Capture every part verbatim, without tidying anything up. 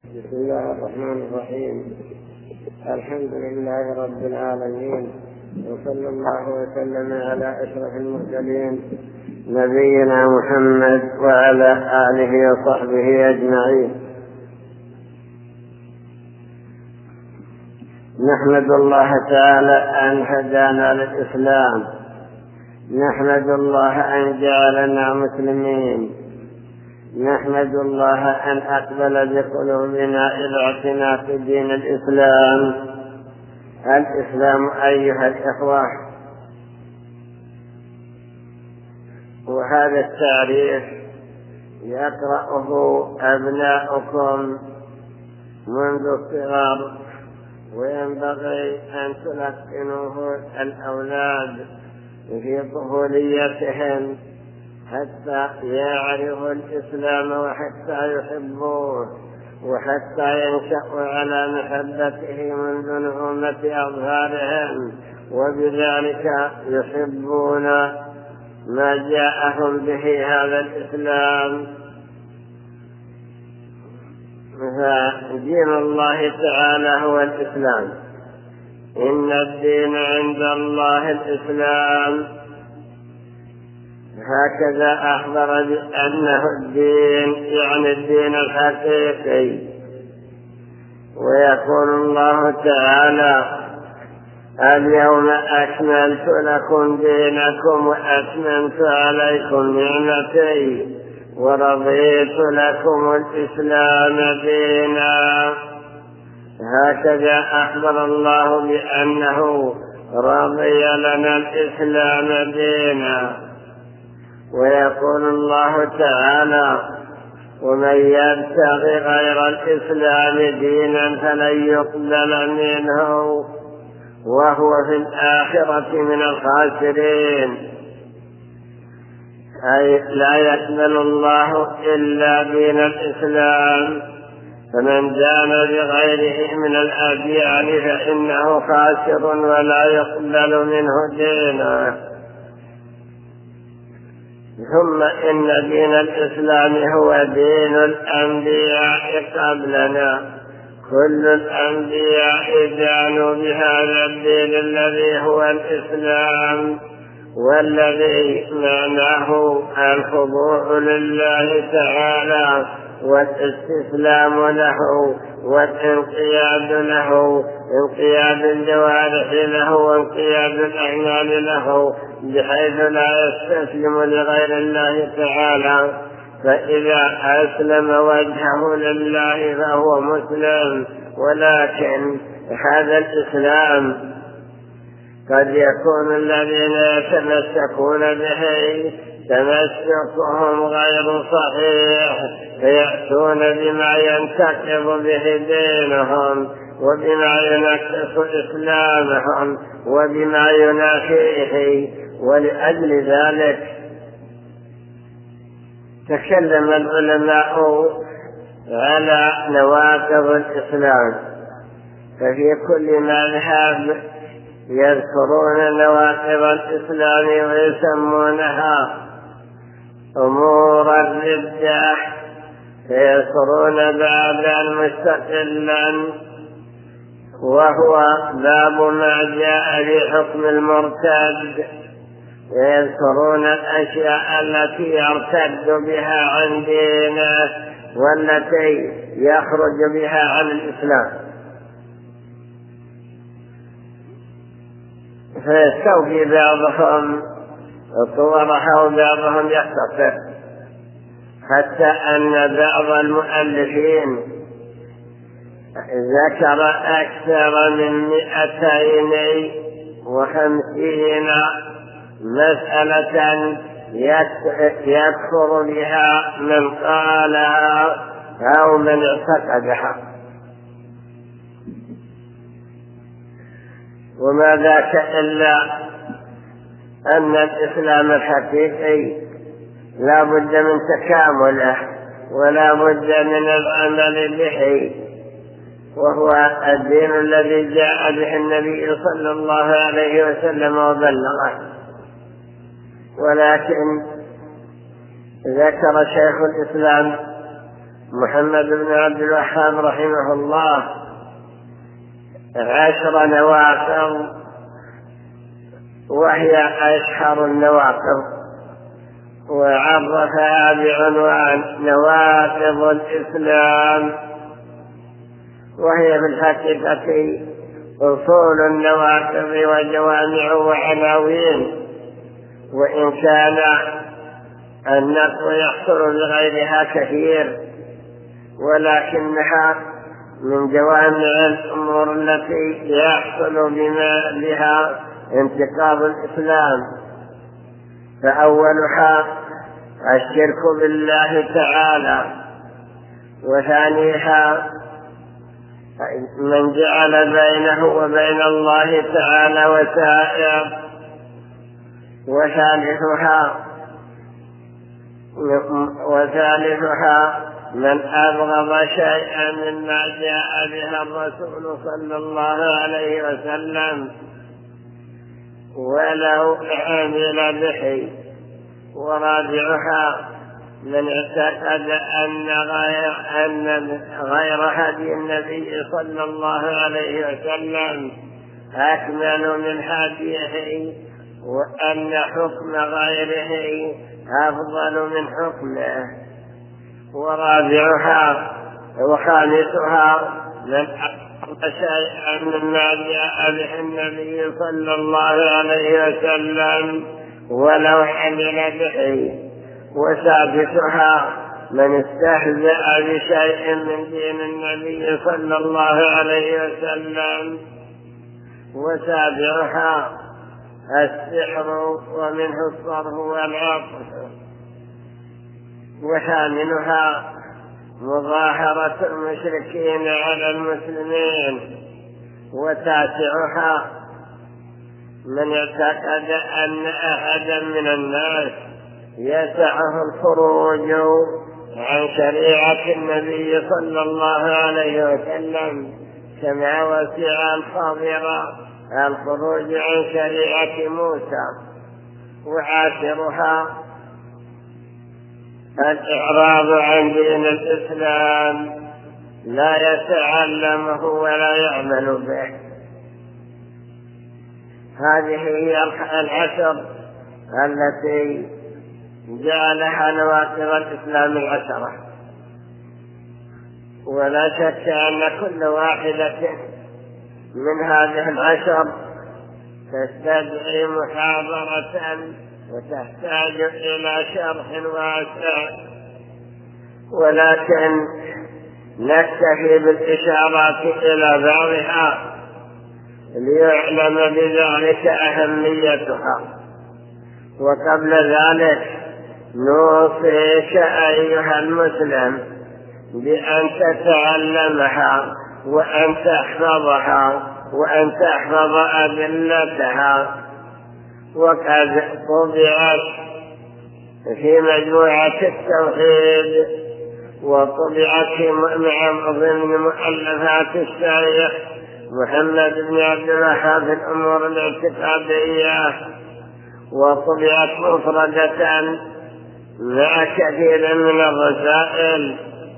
بسم الله الرحمن الرحيم. الحمد لله رب العالمين، وصلى الله وسلم على أشرف المرسلين نبينا محمد وعلى آله وصحبه أجمعين. نحمد الله تعالى أن هدانا للإسلام، نحمد الله أن جعلنا مسلمين، نحمد الله أن أقبل بقلوبنا إلى اعتناق دين الإسلام. الإسلام أيها الإخوة، وهذا التعريف يقرأه أبناؤكم منذ الصغر، وينبغي أن تلقنوه الأولاد في طفوليتهم حتى يعرفوا الإسلام وحتى يحبوه وحتى ينشأوا على محبته منذ نعومة أظهارهم، وبذلك يحبون ما جاءهم به هذا الإسلام. فدين الله تعالى هو الإسلام، إن الدين عند الله الإسلام. هكذا أخبر بأنه الدين، يعني الدين الحقيقي. ويقول الله تعالى: اليوم أكملت لكم دينكم وأتممت عليكم نعمتي ورضيت لكم الإسلام دينا. هكذا أخبر الله بأنه رضي لنا الإسلام دينا. ويقول الله تعالى: ومن يبتغي غير الإسلام دينا فلن يقبل منه وهو في الآخرة من الخاسرين. أي لا يقبل الله إلا دين الإسلام، فمن دان بغيره من الأديان فإنه خاسر ولا يقبل منه دينا. ثم إن دين الإسلام هو دين الأنبياء قبلنا، كل الأنبياء دانوا بهذا الدين الذي هو الإسلام، والذي معناه الخضوع لله تعالى والاستسلام له والانقياد له، انقياد الجوارح له وانقياد الأعمال له، بحيث لا يستسلم لغير الله تعالى. فإذا أسلم وجهه لله فهو مسلم. ولكن هذا الإسلام قد يكون الذين يتمسكون به تمسكهم غير صحيح، فيأتون بما ينتقض به دينهم وبما ينقص إسلامهم وبما ينافيه. ولأجل ذلك تكلم العلماء على نواقض الإسلام، ففي كل مذهب يذكرون نواقض الإسلام ويسمونها أمور الردة، فيذكرون بابا مستقلا وهو باب ما جاء في حكم المرتد، ويذكرون الأشياء التي يرتد بها عن دينه والتي يخرج بها عن الإسلام. فيستوفي بعضهم صورها وبعضهم يختصر، حتى أن بعض المؤلفين ذكر أكثر من مئتين وخمسين مسألة يكفر بها من قالها أو من اعتقدها. وما ذاك إلا أن الإسلام الحقيقي لا بد من تكامله ولا بد من العمل به، وهو الدين الذي جاء به النبي صلى الله عليه وسلم وبلغه. ولكن ذكر شيخ الإسلام محمد بن عبد الوهاب رحمه الله عشر نواقض، وهي أشهر النواقض، وعرفها بعنوان نواقض الإسلام، وهي في الحقيقة أصول النواقض وجوامع وعناوين، وإن كان النقض يحصل بغيرها كثير، ولكنها من جوامع الأمور التي يحصل بما بها انتقاض الإسلام. فأولها الشرك بالله تعالى، وثانيها من جعل بينه وبين الله تعالى وسائر، وثالثها وثالثها من أبغض شيئا مما جاء بها الرسول صلى الله عليه وسلم ولو عمل به، ورابعها من اعتقد أن غير, أن غير هدي النبي صلى الله عليه وسلم أكمل من هديه، وأن حكم غيره أفضل من حكمه. ورابعها وخامسها من أبغض شيئا مما جاء به النبي صلى الله عليه وسلم ولو عمل به. وسادسها من استهزأ بشيء من دين النبي صلى الله عليه وسلم. وسابعها السحر ومنه الصرف والعطف. وثامنها مظاهرة المشركين على المسلمين. وتاسعها من اعتقد أن أحدا من الناس يسعه الخروج عن شريعة النبي صلى الله عليه وسلم كما وسع الخضر الخروج عن شريعة موسى. وعاشرها الإعراض عن دين الإسلام، لا يتعلمه ولا يعمل به. هذه هي العشر التي جعلها نواقض الإسلام العشرة، ولا شك أن كل واحدة من هذه العشر تستدعي محاضرة وتحتاج إلى شرح واسع، ولكن نكتفي بالإشارات إلى بعضها ليعلم بذلك أهميتها. وقبل ذلك نوصيك أيها المسلم بأن تتعلمها وأن تحفظها وأن تحفظ أدلتها. وقد طبعت في مجموعة التوحيد، وطبعت في ضمن مؤلفات الشيخ محمد بن عبد الوهاب في الأمور الاعتقادية، وطبعت مفردة مع كثير من الرسائل،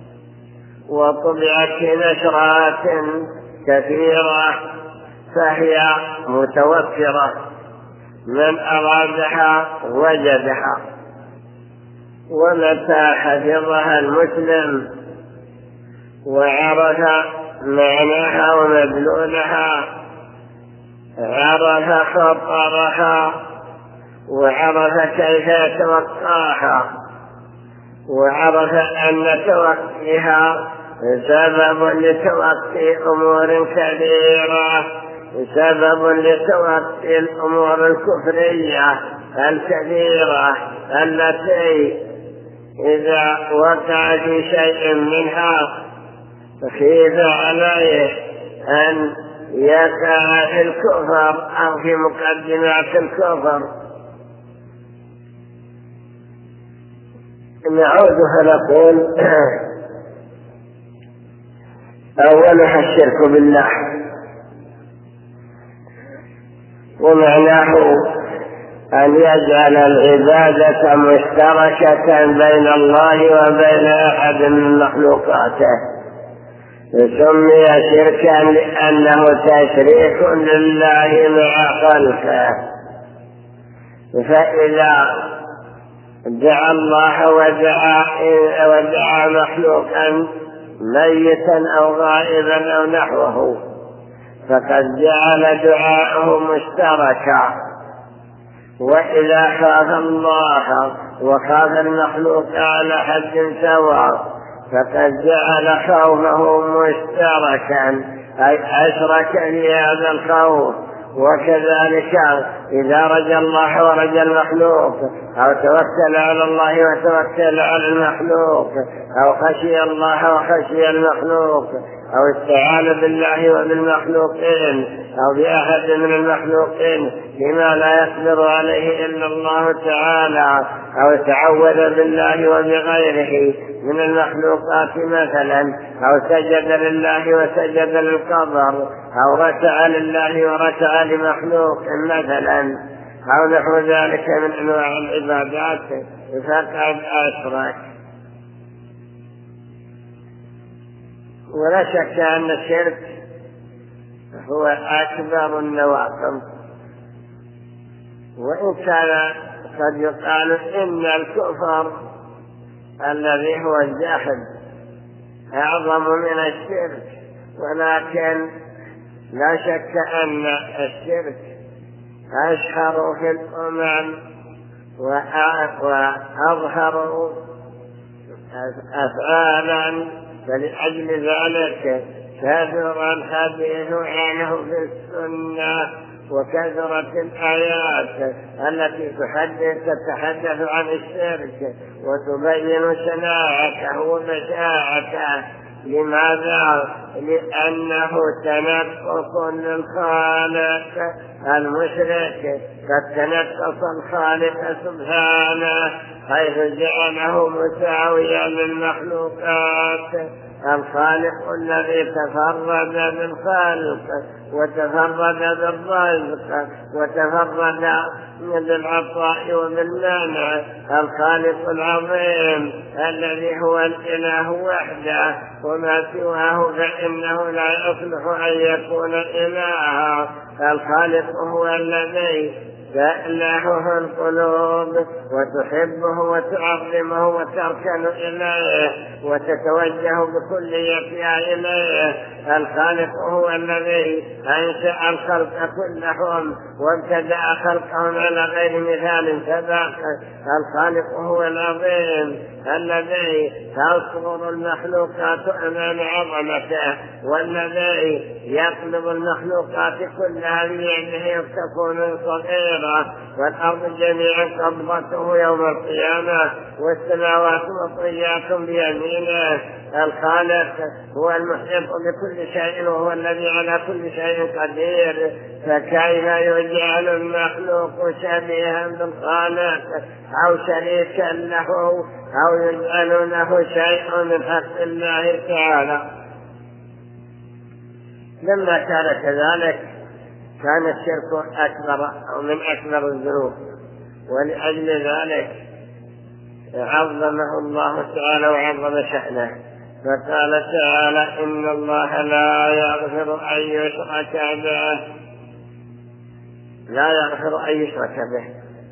وطبعت في نشرات كثيرة، فهي متوفرة، من أرادها وجدها. ومتى حفظها المسلم وعرف معناها ومدلولها عرف خطرها، وعرف كيف يتوقعها، وعرف أن توقيها سبب لتوقي أمور كثيرة، سبب لتوقي الأمور الكفرية الكثيرة التي إذا وقع في شيء منها خيف عليه أن يقع في الكفر أو في مقدمات الكفر. نعود فنقول أولها الشرك بالله، ومعناه أن يجعل العبادة مشتركة بين الله وبين أحد من مخلوقاته، سمي شركا لأنه تشريك لله مع خلقه. فإذا دعا الله ودعا, ودعا مخلوقا ميتا أو غائبا أو نحوه فقد جعل دعاءه مشتركا. وإذا خاف الله وخاف المخلوق على حد سواء فقد جعل خوفه مشتركا، أي أشرك في هذا الخوف. وكذلك إذا رجى الله ورجى المخلوق، أو توكل على الله وتوكل على المخلوق، أو خشي الله وخشي المخلوق، أو استعان بالله وبالمخلوقين أو بأحد من المخلوقين بما لا يقدر عليه إلا الله تعالى، أو تعوذ بالله وبغيره من المخلوقات مثلا، أو سجد لله وسجد للقبر، أو ركع لله وركع لمخلوق مثلا، أو نحو ذلك من أنواع العبادات فقد أشرك. ولا شك أن الشرك هو أكبر النواقض، وإن كان قد يقال إن الكفر الذي هو الجحد أعظم من الشرك، ولكن لا شك أن الشرك أشهر في الأمم وأظهر أفعالا، فلأجل ذلك كثر الحديث عنه في السنة، وكثرت الآيات التي تحدث تتحدث عن الشرك وتبين شناعته وبشاعته. لماذا؟ لأنه تنقص للخالق المشرك، قد تنقص الخالق سبحانه حيث جعله مساويا للمخلوقات. الخالق الذي تفرد بالخلق وتفرد بالرزق وتفرد بالعطاء وبالمنع، الخالق العظيم الذي هو الإله وحده، وما سواه فإنه لا يصلح أن يكون إلها. الخالق هو الذي تألهه القلوب وتحبه وتعظمه وتركن إليه وتتوجه بكليتها إليه. الخالق هو الذي أنشأ الخلق كلهم وابتدأ خلقهم على غير مثال سبق. الخالق هو العظيم الذي تصغر المخلوقات أمام عظمته، والذي يقلب المخلوقات كلها بيده تكون صغيرة، والأرض جميعا قبضته يوم القيامة، والسماوات مطويات بيمينه. الخالق هو المحيط بكل شيء، وهو الذي على كل شيء قدير، فكيف يجعل المخلوق شبيها بالخالق أو شريكا له أو يجعل له شيء من حق الله تعالى؟ لما كان كذلك كان الشرك أكبر أو من أكبر الذنوب، ولأجل ذلك عظمه الله تعالى وعظم شأنه، فقال تعالى: إن الله لا يغفر أن يشرك به لا يغفر أن يشرك به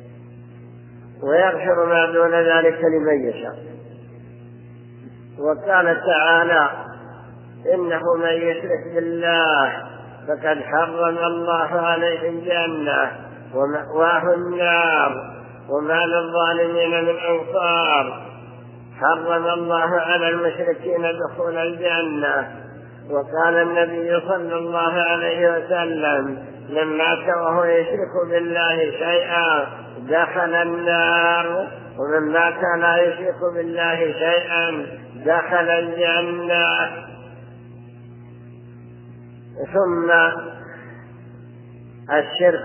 ويغفر ما دون ذلك لمن يشاء. وقال تعالى: إنه من يشرك بالله فقد حرم الله عليه الجنة ومأواه النار وما للظالمين من أنصار. حرم الله على المشركين دخول الجنة. وقال النبي صلى الله عليه وسلم: من مات وهو يشرك بالله شيئا دخل النار، ومن مات لا يشرك بالله شيئا دخل الجنة. ثم الشرك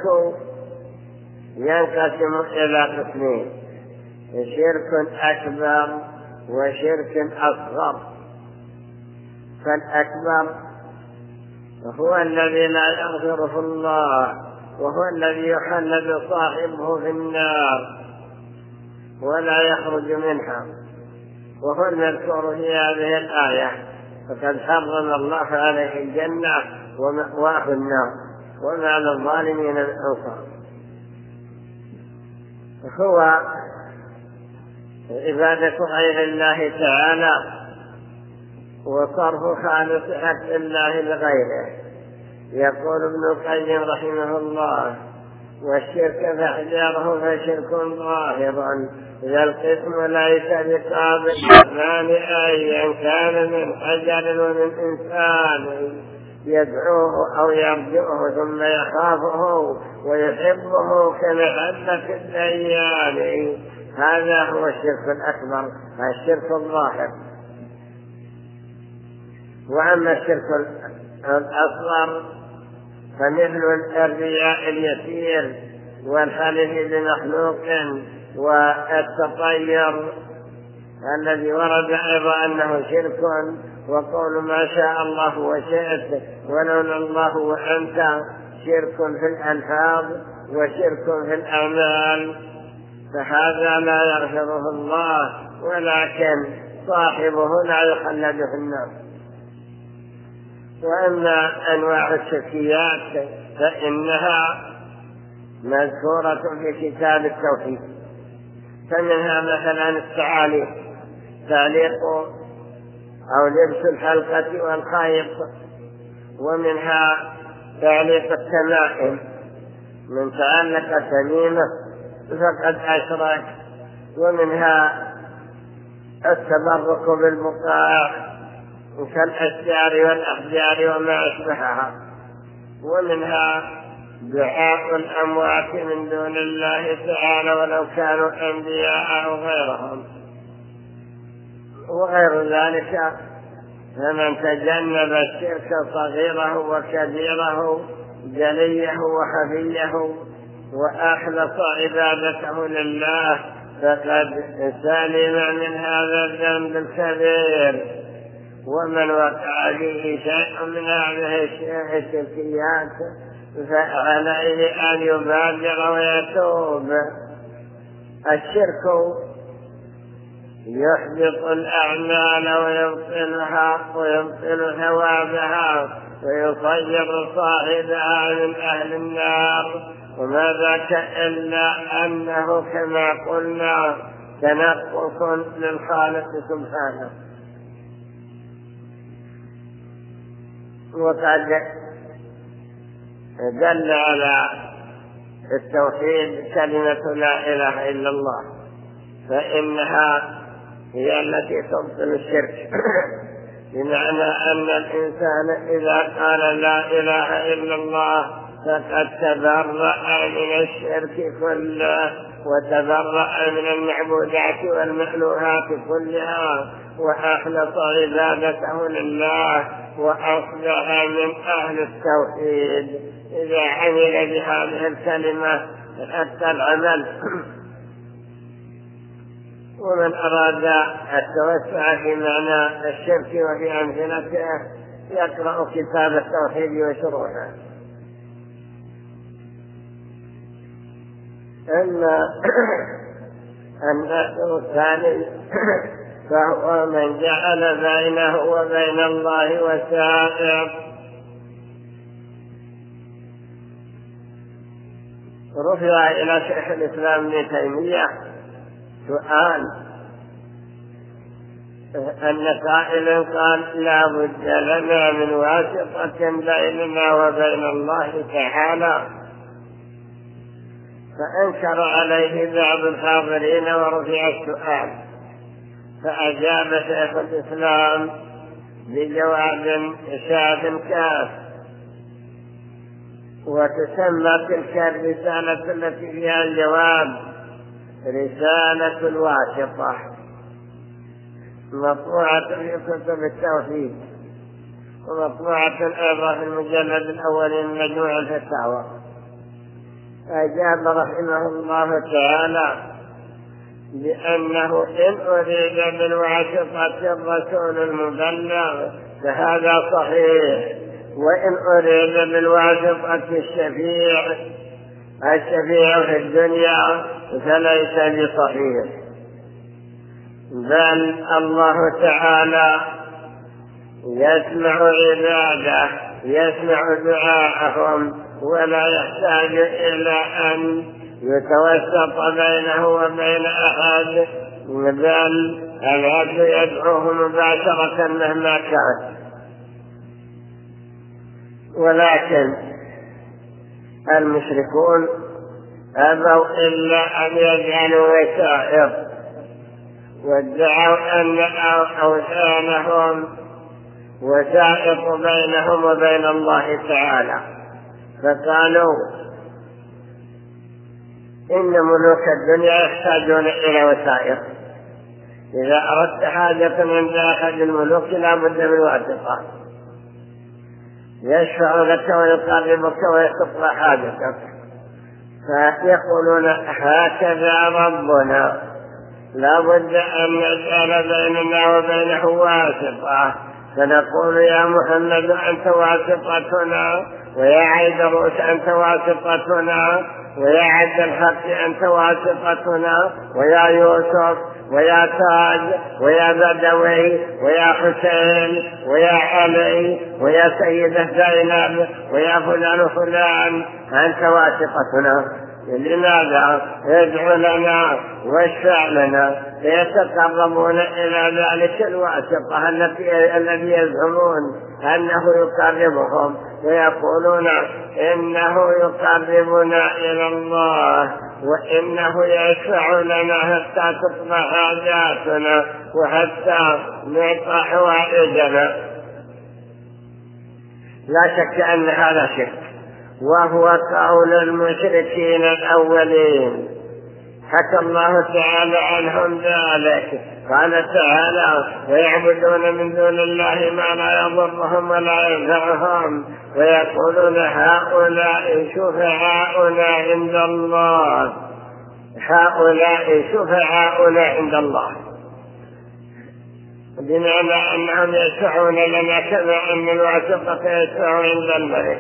ينقسم إلى قسمين: شرك أكبر وشرك أصغر. فالأكبر هو الذي لا يغفره الله وهو الذي يخلد صاحبه في النار ولا يخرج منها، وهو المذكور في هذه الآية. فقد حرم الله عليه الجنة ومأواه النار وما للظالمين من أنصار. هو عبادة غير الله تعالى وصرف خالص حق الله لغيره. يقول ابن القيم رحمه الله: والشرك فاحذره فشرك ظاهر إذا القسم ليس بقابل الرحمن أيا كان من حجر ومن إنسان يدعوه أو يرجوه ثم يخافه ويحبه كمحبة الديان. هذا هو الشرك الأكبر، الشرك الظاهر. وأما الشرك الأصغر فمثل الرياء اليسير والحلف بمخلوق والتطير الذي ورد أيضا أنه شرك، وقول ما شاء الله وشئت ولولا الله وأنت شرك في الألفاظ وشرك في الأعمال، فهذا لا يغفره الله، ولكن صاحبه لا يخلد في النار. وأما أنواع الشركيات فإنها مذكورة في كتاب التوحيد، فمنها مثلا التعاليق، تعليق أو لبس الحلقة والخيط، ومنها تعليق التمائم، من تعلق تميمة فقد أشرك، ومنها التبرك بالبقاع كالأشجار والأحجار وما أشبهها، ومنها دعاء الأموات من دون الله تعالى ولو كانوا أنبياء أو غيرهم وغير ذلك. فمن تجنب الشرك صغيره وكبيره جليه وخفيه وأخلص عبادته لله فقد سلم من هذا الذنب الكبير. ومن وقع فيه شيء من هذه الشركيات فعليه أن يبادر ويتوب. الشرك يحبط الأعمال ويبطلها ويبطل ثوابها ويصير صاحبها من أهل النار، وما ذاك إلا أنه كما قلنا تنقص للخالق سبحانه. وقد دل على التوحيد كلمة لا إله إلا الله، فإنها هي التي تبطل الشرك بمعنى أن الإنسان إذا قال لا إله إلا الله فقد تبرأ من الشرك كله وتبرأ من المعبودات والمألوهات كلها وأخلص عبادته لله وأصبح من أهل التوحيد إذا عمل بهذه الكلمة حتى العمل. ومن أراد التوسع في معنى الشرك وفي أمثلته يقرأ كتاب التوحيد وشروحه. أما النوع الثاني فهو من جعل بينه وبين الله وسائط. رفع إلى شيخ الإسلام ابن تيمية سؤال أن قائلا قال لا بد لنا من واسطة بيننا وبين الله تعالى، فأنكر عليه بعض الحاضرين ورفع السؤال، فأجاب شيخ الإسلام بجواب شاف كاف. وتسمى تلك الرسالة التي فيها الجواب رسالة الواسطة، مطبوعة في كتب التوحيد ومطبوعة أيضا في المجلد الأول من مجموع الفتاوى. أجاب رحمه الله تعالى بأنه إن أريد بالواسطة الرسول المبلغ فهذا صحيح، وإن أريد بالواسطة الشفيع الشفيع في الدنيا فليس بصحيح، بل الله تعالى يسمع عباده، يسمع دعاءهم، ولا يحتاج إلى أن يتوسط بينه وبين أحد، بل العبد يدعوه مباشرة مهما كان. ولكن المشركون أبوا إلا أن يجعلوا وسائط، وادعوا أن أوثانهم وسائط بينهم وبين الله تعالى، فقالوا إن ملوك الدنيا يحتاجون إلى وسائط، إذا أردت حاجة من أحد الملوك لا بد من واسطة يشفع لك ويقربك ويقضى حاجتك. فيقولون هكذا ربنا، لا بد أن نجعل بيننا وبينه واسطة، فنقول يا محمد أنت واسطتنا، ويا عيدروس أنت واسطتنا، ويا عبد الحق أنت واسطتنا، ويا يوسف، ويا تاج، ويا بدوي، ويا حسين، ويا علي، ويا سيدة زينب، ويا فلان فلان أنت واسطتنا. لماذا؟ يدعو لنا واشفع لنا، فيتقربون إلى ذلك الواسطة الذي يزعمون أنه يقربهم، ويقولون إنه يقربنا إلى الله، وإنه يشفع لنا حتى تقضى حاجاتنا وحتى نعطى حوائجنا. لا شك أن هذا شرك، وهو قول المشركين الأولين، حكى الله تعالى عنهم ذلك. قال تعالى ويعبدون من دون الله ما لا يضرهم ولا ينفعهم، ويقولون هؤلاء شفعاؤنا عند الله، هؤلاء شفعاؤنا عند الله، بمعنى أنهم يشفعون لنا كما أن الواسطة يشفع عند الملك.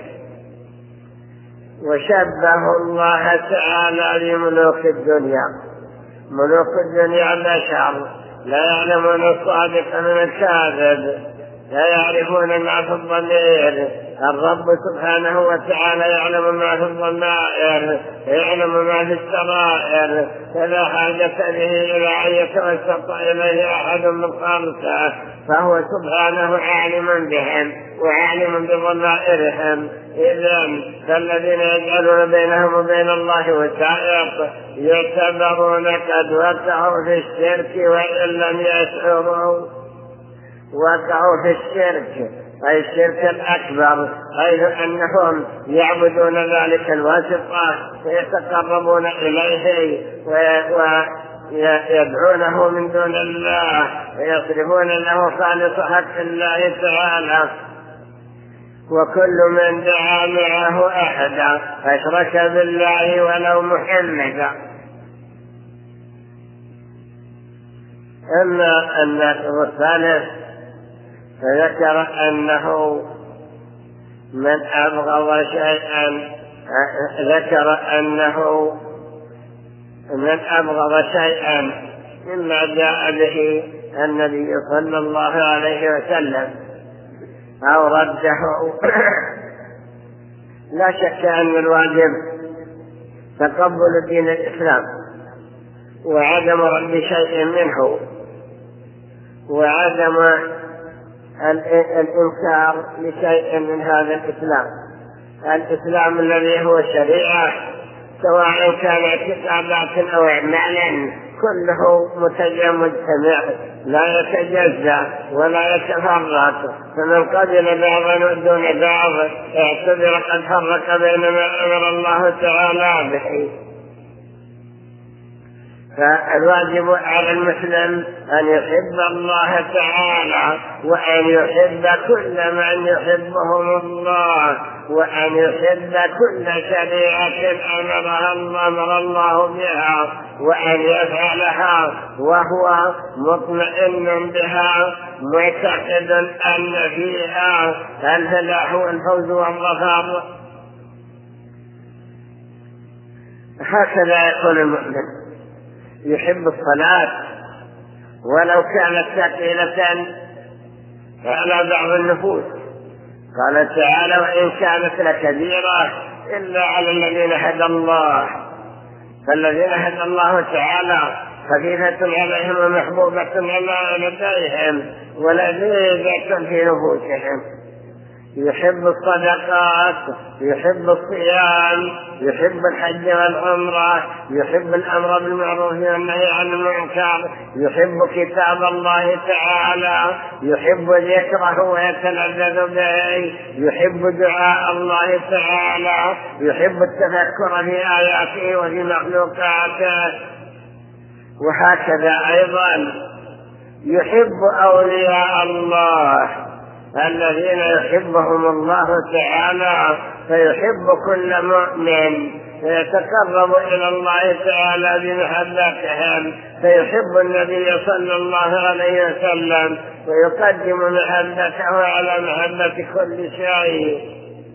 وشبه الله تعالى بملوك الدنيا. ملوك الدنيا بشر لا يعلمون الصادق من الكاذب، لا يعرفون ما في الضمير. الرب سبحانه وتعالى يعلم ما في الضمائر، يعلم ما في السرائر، فلا حاجة به إلى أن يتوسط إليه أحد من خلقه، فهو سبحانه عالم بهم وعالم بضمائرهم. إذن فالذين يجعلون بينهم وبين الله وسائط يعتبرون قد وقعوا في الشرك وإن لم يشعروا، وقعوا في الشرك أي الشرك الأكبر، حيث أنهم يعبدون ذلك الواسطة ويتقربون إليه ويدعونه من دون الله ويصرفون له خالص حق الله تعالى. وكل من دعا معه أحدا أشرك بالله ولو محمدا. أما الناقض الثالث فذكر أنه من أبغض شيئا ذكر أنه من أبغض شيئا مما جاء به النبي صلى الله عليه وسلم أو رده. لا شك أن الواجب تقبل دين الإسلام وعدم رد شيء منه، وعدم الإنكار لشيء من هذا الإسلام. الإسلام الذي هو الشريعة سواء كان اعتقادات أو أعمالا كله مجتمع لا يتجزأ ولا يتفرق، فمن قبل بعضا دون بعض اعتبر قد فرق بين ما أمر الله تعالى به. فالواجب على المسلم أن يحب الله تعالى وأن يحب كل من يحبهم الله، وأن يحب كل شريعة أمرها الله أمر الله بها، وأن يفعلها وهو مطمئن بها معتقد أن فيها الفلاح والفوز والظفر. هكذا يكون المؤمن، يحب الصلاة ولو كانت ثقيلة على بعض النفوس. قال تعالى: وإن كانت لكبيرة إلا على الذين هدى الله. فالذين هدى الله تعالى خفيفة عليهم ومحبوبة على لديهم ولذيذة في نفوسهم. يحب الصدقات، يحب الصيام، يحب الحج والعمرة، يحب الأمر بالمعروف والنهي عن المنكر، يحب كتاب الله تعالى، يحب ذكره ويتلذذ به، يحب دعاء الله تعالى، يحب التفكر في آياته وفي مخلوقاته. وهكذا أيضا يحب أولياء الله الذين يحبهم الله تعالى، فيحب كل مؤمن فيتقرب إلى الله تعالى بمحبتهم، فيحب النبي صلى الله عليه وسلم ويقدم محبته على محبة كل شيء.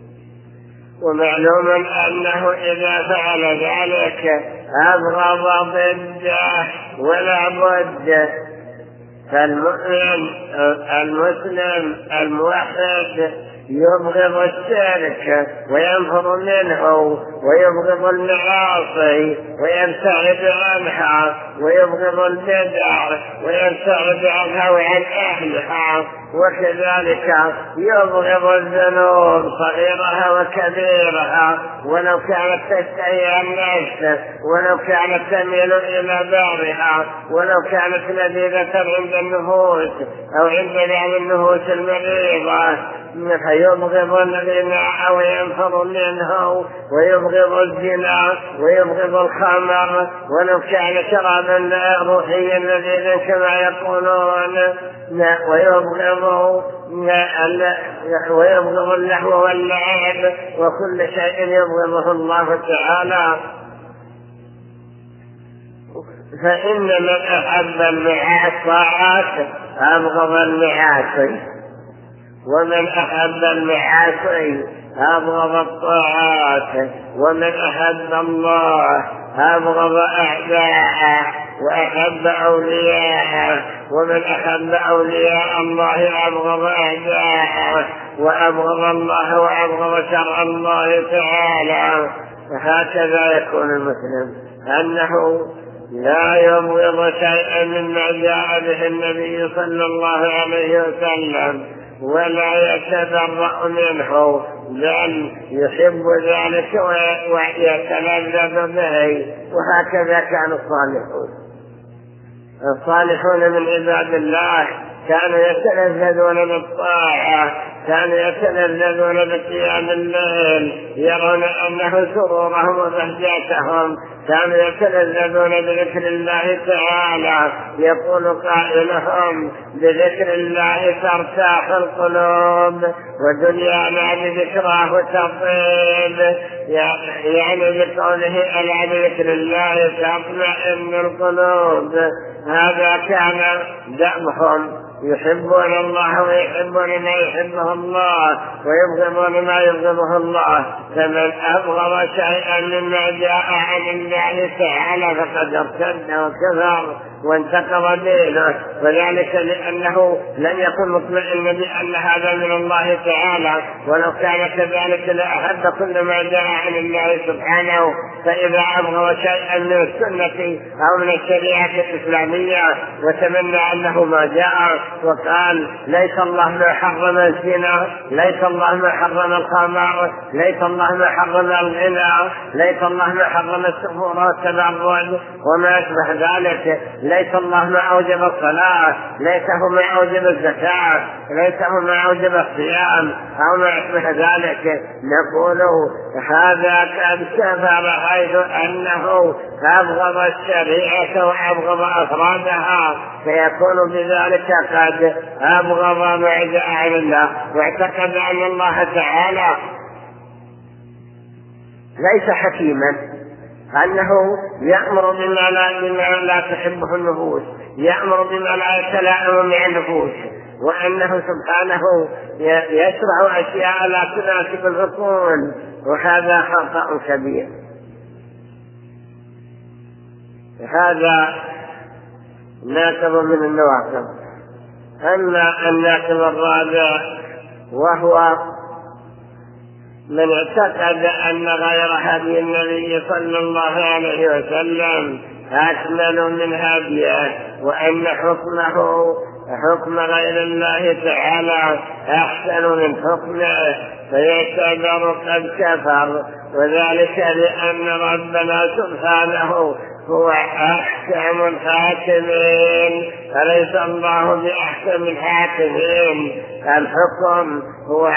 ومعلوم أنه إذا فعل ذلك أبغض ضده ولا بد. فالمؤمن المسلم الموحد يبغض الشرك وينفر منه، ويبغض المعاصي ويبتعد عنها، ويبغض البدع ويبتعد عنها وعن أهلها، وكذلك يبغض الذنوب صغيرها وكبيرها ولو كانت تشتهي النفس، ولو كانت تميل إلى بارها، ولو كانت لذيذة عند النفوس أو عند بعض النفوس المريضة. فيبغض الغناء وينفر منه، ويبغض الزنا ويبغض الخمر ولو كان شرابا روحيا لذيذا كما يقولون، ويبغض ويبغض اللهو واللعب وكل شيء يبغضه الله تعالى. فإن من أحب المعاصي أبغض المعاصي، ومن أحب المعاصي أبغض الطاعات، ومن أحب الله أبغض أعداءه وأحب أولياءه، ومن أحب أولياء الله أبغض أعداءه وأبغض الله وأبغض شرع الله تعالى. فهكذا يكون المسلم أنه لا يبغض شيئا مما جاء به النبي صلى الله عليه وسلم ولا يتبرأ منه، بل يحب ذلك ويتلذذ به. وهكذا كان الصالحون الصالحون من عباد الله كانوا يتلذذون بالطاعة، كانوا يتلذذون بقيام الليل، يرون أنه سرورهم وبهجتهم، كانوا يتلذذون بذكر الله تعالى. يقول قائلهم: بذكر الله ترتاح القلوب ودنيانا بذكراه تطيب، يعني بقوله: ألا بذكر الله تطمئن القلوب. هذا كان دأبهم، يحبون الله ويحبون ما يحبه الله ويبغضون ما يبغضه الله. فمن أبغض شيئا مما جاء عن الله تعالى فقد ارتد وكفر وانتقض دينه، وذلك لأنه لم يكن مطمئنا بأن هذا من الله تعالى، ولو كان كذلك لأحب كل ما جاء عن الله سبحانه. فإذا أبغض شيئا من السنة أو من الشريعة الإسلامية وتمنى أنه ما جاء وقال: ليس الله ما حرم الزنا، ليس الله ما حرم الخمر، ليس الله ما حرم الغنى، ليس الله ما حرم السفور والتبرج وما أشبه ذلك، ليس الله ما أوجب الصلاة، ليس هو ما أوجب الزكاة، ليس هو ما أوجب الصيام أو ما أشبه ذلك، نقول هذا قد كفر، حيث أنه أبغض الشريعة وأبغض أفرادها، فيكون بذلك قد أبغض ما جاء عن الله، واعتقد أن الله تعالى ليس حكيما، أنه يأمر بما لا, بما لا تحبه النفوس، يأمر بما لا يتلائم مع النفوس، وأنه سبحانه يشرع أشياء لا تناسب العقول، وهذا خطأ كبير. هذا ناقض من النواقض. أما الناقض الرابع وهو من اعتقد أن غير هدي النبي صلى الله عليه وسلم أكمل من هديه، وأن حكمه حكم غير الله تعالى أحسن من حكمه، فيعتبر قد كفر، وذلك لأن ربنا سبحانه هو أحكم الحاكمين، أليس الله بأحكم الحاكمين؟ الحكم هو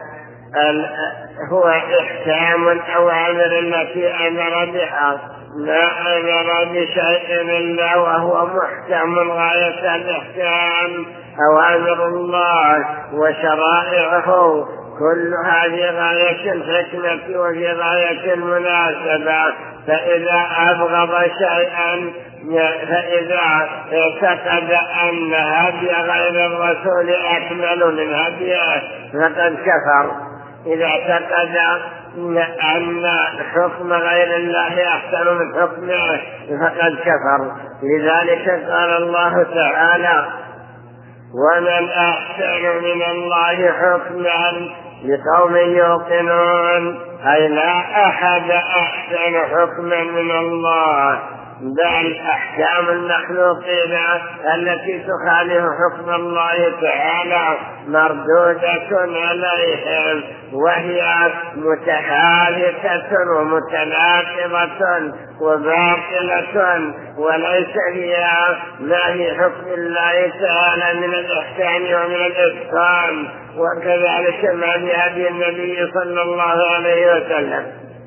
هو إحكام الأوامر التي أمر بها، لا أمر بشيء إلا وهو محكم غاية الإحكام. أوامر الله وشرائعه كلها في غاية الحكمة وفي غاية المناسبة، فإذا أبغض شيئا فإذا اعتقد أن هدي غير الرسول أكمل من هديه فقد كفر. إذا اعتقد أن حكم غير الله أحسن من حكمه فقد كفر. لذلك قال الله تعالى: ومن أحسن من الله حكما لقوم يوقنون، أي لا أحد أحسن حكما من الله، بل أحكام المخلوقين التي تخالف حكم الله تعالى مردودة عليهم، وهي متحالفة ومتناقضة وباطلة، وليس فيها ما في حكم الله تعالى من الإحسان ومن الإتقان، وكذلك ما في هدي النبي صلى الله عليه وسلم.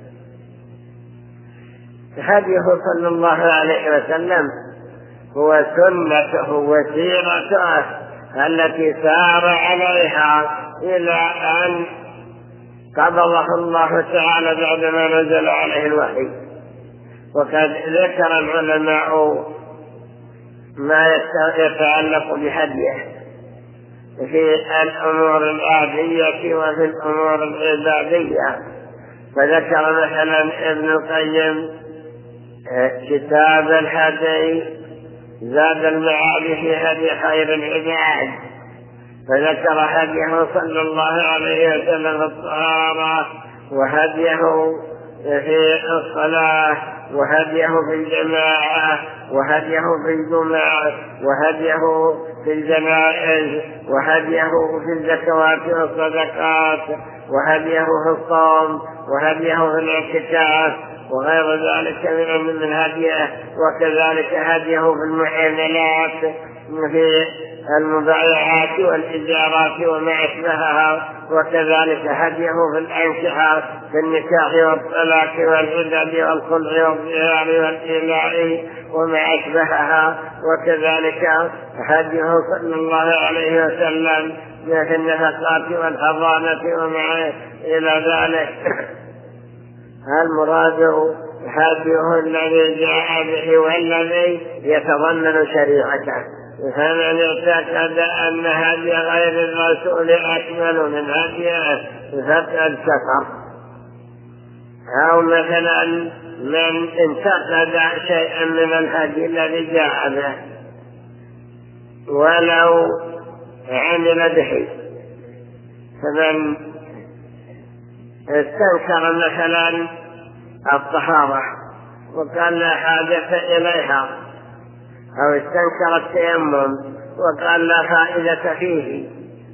هديه صلى الله عليه وسلم هو سنته وسيرته التي سار عليها إلى أن قبضه الله تعالى بعدما نزل عليه الوحي. وقد ذكر العلماء ما يتعلق بهديه في الأمور العادية وفي الأمور العبادية، فذكر مثلا ابن القيم كتاب الهدي زاد المعاد في هدي خير العباد، فذكر هديه صلى الله عليه وسلم في الطهارة، وهديه في الصلاة، وهديه في الجماعة، وهديه في الجمعة، وهديه في الجنائز، وهديه في الزكوات والصدقات، وهديه في الصوم، وهديه في الاعتكاف، وغير ذلك من من هديه. وكذلك هديه في المعاملات في المبايعات والإجارات وما أشبهها، وكذلك هديه في الأنكحة في النكاح والطلاق والعدد والخلع والظهار والإيلاء وما أشبهها، وكذلك هديه صلى الله عليه وسلم في النفقات والحضانة وما إلى ذلك. المراد هديه الذي جاء به والذي يتضمن شريعته، فمن اعتقد أن هدي غير الرسول أكمل من هديه فقد كفر. أو مثلا من انتقد شيئا من الهدي الذي جاء به ولو عمل به، فمن استنكر مثلا الطهارة وقال لا حاجة إليها، أو استنكر التيمم وقال لا فائدة فيه،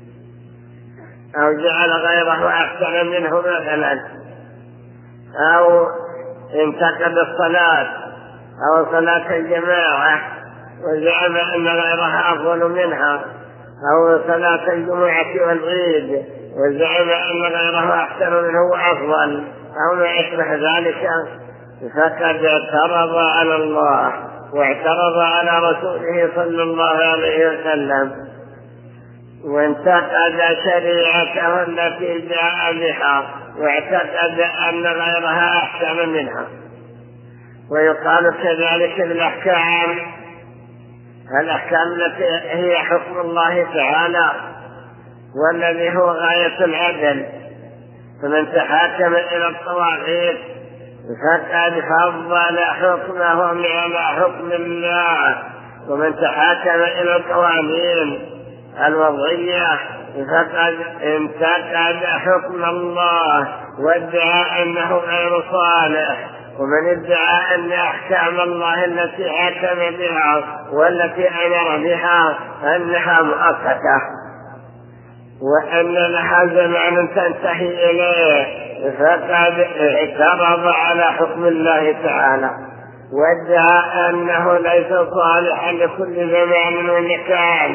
أو جعل غيره أحسن منه مثلا، أو انتقد الصلاة أو صلاة الجماعة وزعم أن غيرها أفضل منها، أو صلاة الجمعة والعيد وزعم أن غيره أحسن منه وأفضل، أو ما يشبه ذلك، فقد اعترض على الله واعترض على رسوله صلى الله عليه وسلم، وانتقد شريعته التي جاء بها، واعتقد أن غيرها أحسن منها. ويقال كذلك بالأحكام، الأحكام التي هي حكم الله تعالى والذي هو غاية العدل، فمن تحاكم إلى الطواغيت فقد فضل حكمهم على حكم الله. ومن تحاكم إلى القوانين الوضعية فقد انتقد حكم الله وادعى أنه غير صالح. ومن ادعى أن أحكام الله التي حكم بها والتي أمر بها أنها مؤقتة وأن لها زمان تنتهي إليه فقد اعترض على حكم الله تعالى وادعى أنه ليس صالحا لكل زمان ومكان،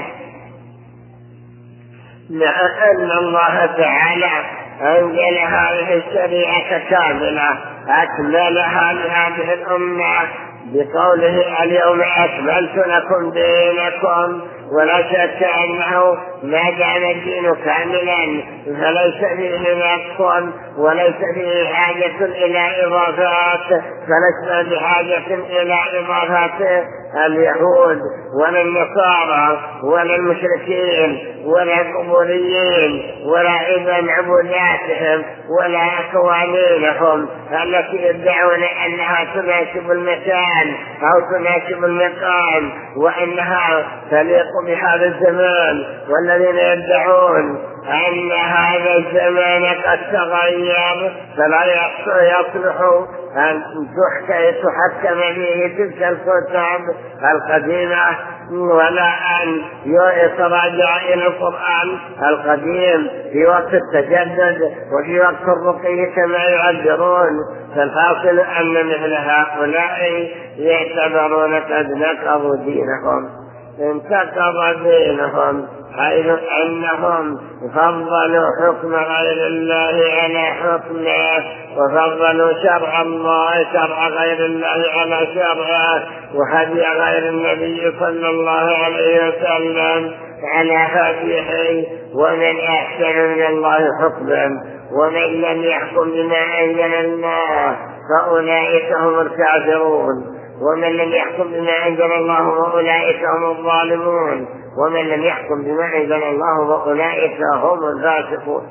مع أن الله تعالى أنزل هذه الشريعة كاملة أكملها لهذه الأمة بقوله اليوم أكملت لكم دينكم. ولا شك أنه ما دام الدين كاملا فليس فيه نقص وليس فيه حاجة إلى إضافات، فلسنا بحاجة إلى إضافات اليهود ولا النصارى ولا المشركين ولا القبوريين ولا عباد عبوداتهم ولا قوانينهم التي يدعون أنها تناسب المكان أو تناسب المقام وأنها تليق بهذا الزمان، والذين يدعون أن هذا الزمان قد تغير فلا يصلح أن تحكم به تلك الكتب القديمة ولا أن يتراجع إلى القرآن القديم في وقت التجدد وفي وقت الرقي كما يعبرون. فالحاصل أن مثل هؤلاء يعتبرون قد نقضوا دينهم، انتقض دينهم، حيث أنهم فضلوا حكم غير الله على حكمه وفضلوا شرع الله شرع غير الله على شرعه وهدي غير النبي صلى الله عليه وسلم على هديه. ومن أحسن من الله حكما ومن لم يحكم بما أنزل الله فأولئك هم الكافرون، ومن لم يحكم بما أنزل الله وأولئك هم الظالمون، ومن لم يحكم بما أنزل الله وأولئك هم الفاسقون.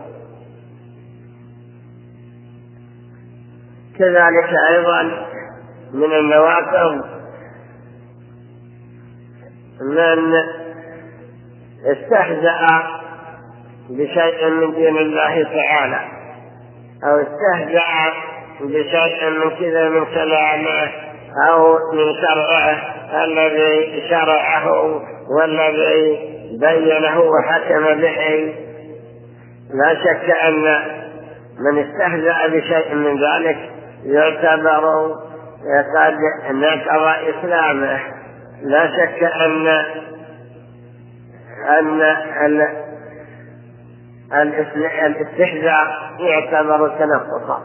كذلك أيضا من النواقض من استهزأ بشيء من دين الله تعالى أو استهزأ بشيء من كذا من كلامه أو من شرعه الذي شرعه والذي بينه وحكم به. لا شك أن من استهزأ بشيء من ذلك يعتبر قد نقض إسلامه. لا شك أن أن الاستهزاء يعتبر تنقصا،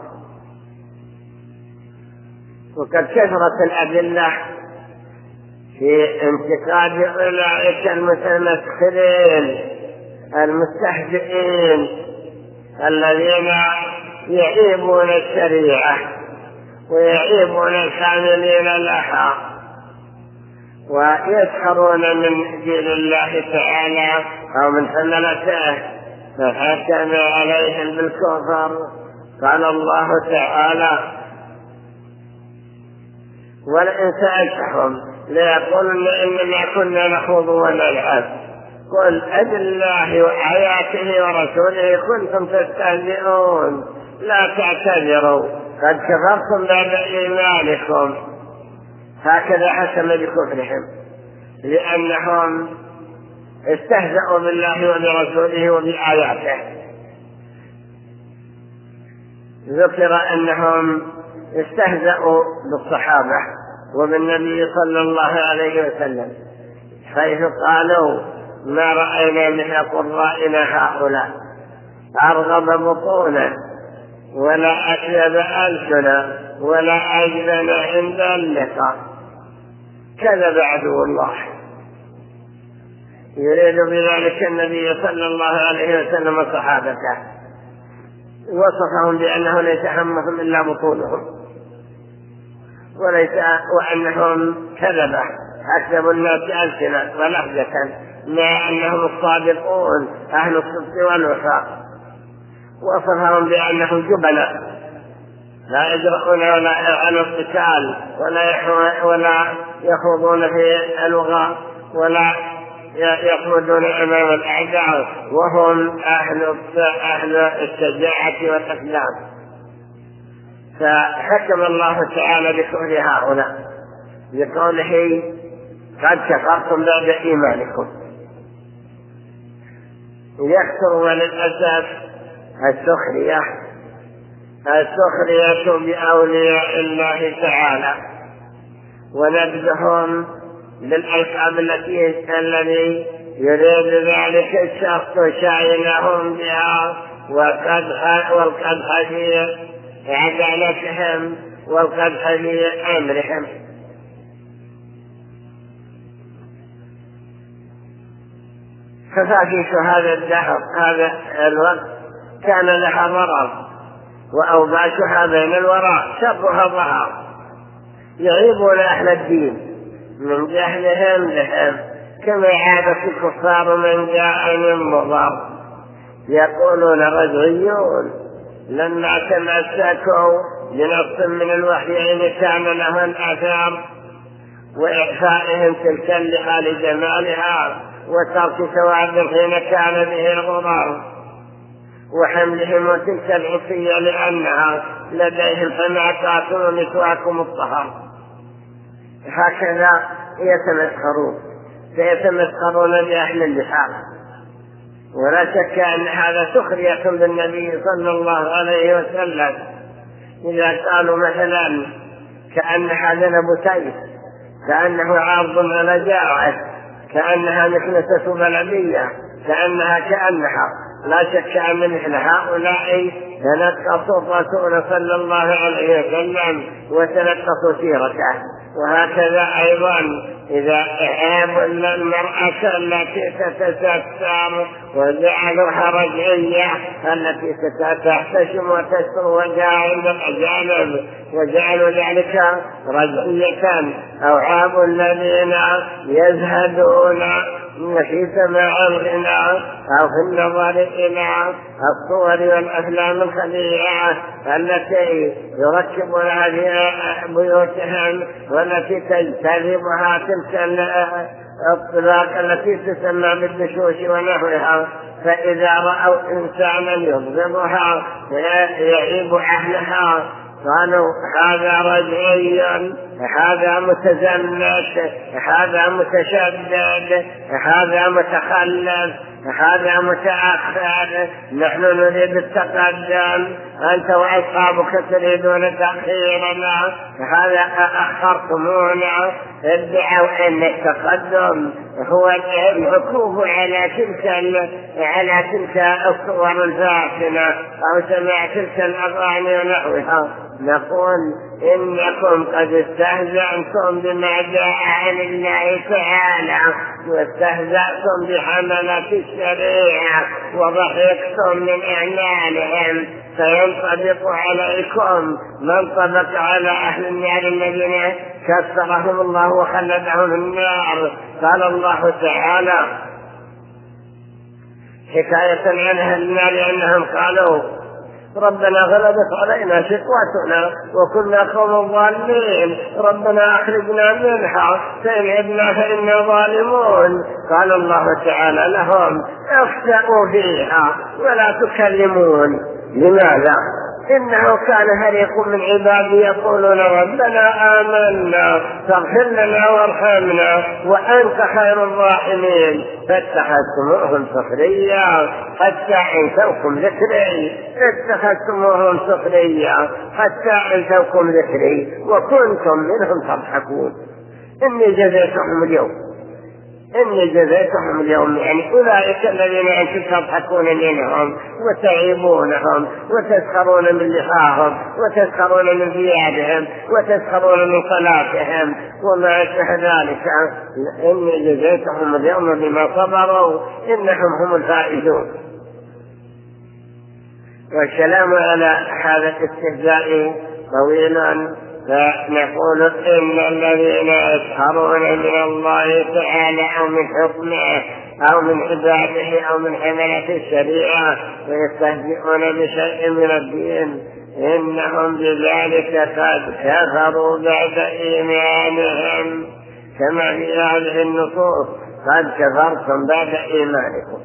وقد كثرت الأدلة في انتقاد أولئك المتمسخرين المستهزئين الذين يعيبون الشريعة ويعيبون الحاملين لها ويسخرون من دين الله تعالى أو من حملته فحكم عليهم بالكفر. قال الله تعالى: ولئن سألتهم ليقولن إنما كنا نخوض ونلعب قل أبالله وآياته ورسوله كنتم تستهزئون لا تعتذروا قد كفرتم بعد إيمانكم. هكذا حكم بكفرهم لأنهم استهزأوا بالله وبرسوله وبآياته. ذكر أنهم استهزأوا بالصحابة وبالنبي صلى الله عليه وسلم حيث قالوا: ما رأينا من قرائنا هؤلاء أرغب بطونا ولا أكذب ألسنا ولا أجبن عند اللقاء. كذب عدو الله، يريد بذلك النبي صلى الله عليه وسلم وصحابته، وصفهم بأنه ليس همهم إلا بطونهم وليس وأنهم كذبة أكذبوا الناس ألسنة ولهجة مع أنهم الصادقون أهل الصدق والوفاء. وصفهم بأنهم جبناء لا يجرؤون ولا على القتال ولا ولا يخوضون في الوغى ولا يخوضون أمام الأعداء، وهم أهل أهل الشجاعة والإقدام. فحكم الله تعالى بكل هؤلاء بقوله قد كفرتم بعد إيمانكم. يكثر وللأسف السخرية السخرية بأولياء الله تعالى ونبذهم بالألقاب التي الذي يريد ذلك الشخص شاينهم بها والقدح في عدالتهم والقدح في أمرهم. ففاكيش هذا الدهر هذا الوقت كان لها ضرر، وأوباشها بين الوراء شرها ظهر، يعيبون أهل الدين من جهلهم لهم كما عادة الكفار من جاء من مضر. يقولون رجعيون لما تمسكوا بنص من الوحيين كان لها الآثار وإعفائهم تلك اللحى لجمالها وترك سواد حين كان به الغرار وحملهم تلك العصية لأنها لديهم حماقات ونسواكم الطهر. هكذا يتمسخرون فيتمسخرون بأهل اللحى، ولا شك أن هذا سخرية بالنبي صلى الله عليه وسلم. إذا قالوا مثلا كأنها ذنب سيف، كأنه عرض على جاعة، كأنها مكنسة بلدية، كأنها كأنها لا شك أن مثل هؤلاء تنقصوا الرسول صلى الله عليه وسلم وتنقصوا سيرته. وهكذا أيضا إذا أعاب المرأة التي تتستر وجعلها رجعية التي تحتشم وتستر وجهها عند الأجانب وجعلوا ذلك رجعية، أو عاب الذين يزهدون في سماع الغنى أو في النظر إلى الصور والأفلام الخليعة التي يركبونها في بيوتهم والتي تجتذبها تلك الطلاق التي تسمى بالدشوش ونحوها. فإذا رأوا إنسانا يضربها ويعيب أهلها قالوا هذا رجعي، هذا متزمت، هذا متشدد، هذا متخلف، هذا متأخر، نحن نريد التقدم، أنت وأصحابك تريدون تأخيرنا، هذا أخرتمونا. ادعوا أن التقدم هو العكوف على تلك على تلك الصور الفاسدة أو سماع تلك الأغاني ونحوها. نقول إنكم قد استهزأتم بما جاء عن الله تعالى واستهزأتم بحملة الشريعة وضحكتم من أعمالهم، فينطبق عليكم من طبق على أهل النار الذين كسرهم الله وخلدهم النار. قال الله تعالى حكاية عن أهل النار أنهم قالوا ربنا غلبت علينا شقوتنا وكنا قوم ظالمين، ربنا أخرجنا منها فإن عدنا فإنا ظالمون. قال الله تعالى لهم اخسئوا فيها ولا تكلمون. لماذا؟ إنه كان فريق من عبادي يقولون ربنا آمنا فاغفر لنا وارحمنا وأنت خير الراحمين، فاتخذتموهم سخريا حتى أنسوكم ذكري اتخذتموهم سخريا حتى أنسوكم ذكري وكنتم منهم تضحكون. إني جزيتهم اليوم إني جزيتهم اليوم يعني أولئك الذين أنتم تضحكون منهم وتعيبونهم وتسخرون من لحاهم وتسخرون من ثيابهم وتسخرون من صلاتهم وما أشبه ذلك. إني جزيتهم اليوم بما صبروا إنهم هم الفائزون. والكلام على هذا الاستهزاء طويلا، فنقول إن الذين يسخرون من الله تعالى أو من حكمه أو من عباده أو من حملة الشريعة ويستهزئون بشيء من الدين إنهم بذلك قد كفروا بعد إيمانهم، كما في هذه النصوص قد كفرتم بعد إيمانكم.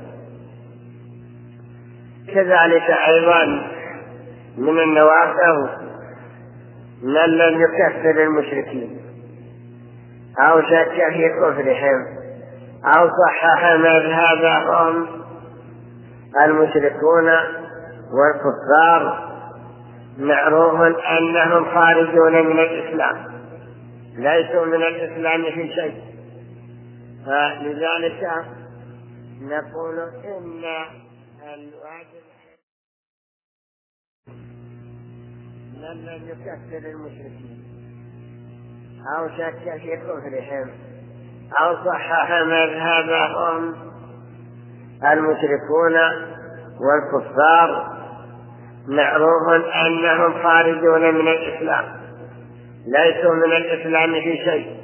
كذلك أيضا من النواقض من لم يكفر المشركين أو شك في كفرهم أو صحح مذهبهم. المشركون والكفار معروف أنهم خارجون من الإسلام، ليسوا من الإسلام في شيء، فلذلك نقول إن الواجب من لم يكفر المشركين أو شك في كفرهم أو صحح مذهبهم. المشركون والكفار معروف أنهم خارجون من الإسلام، ليسوا من الإسلام في شيء،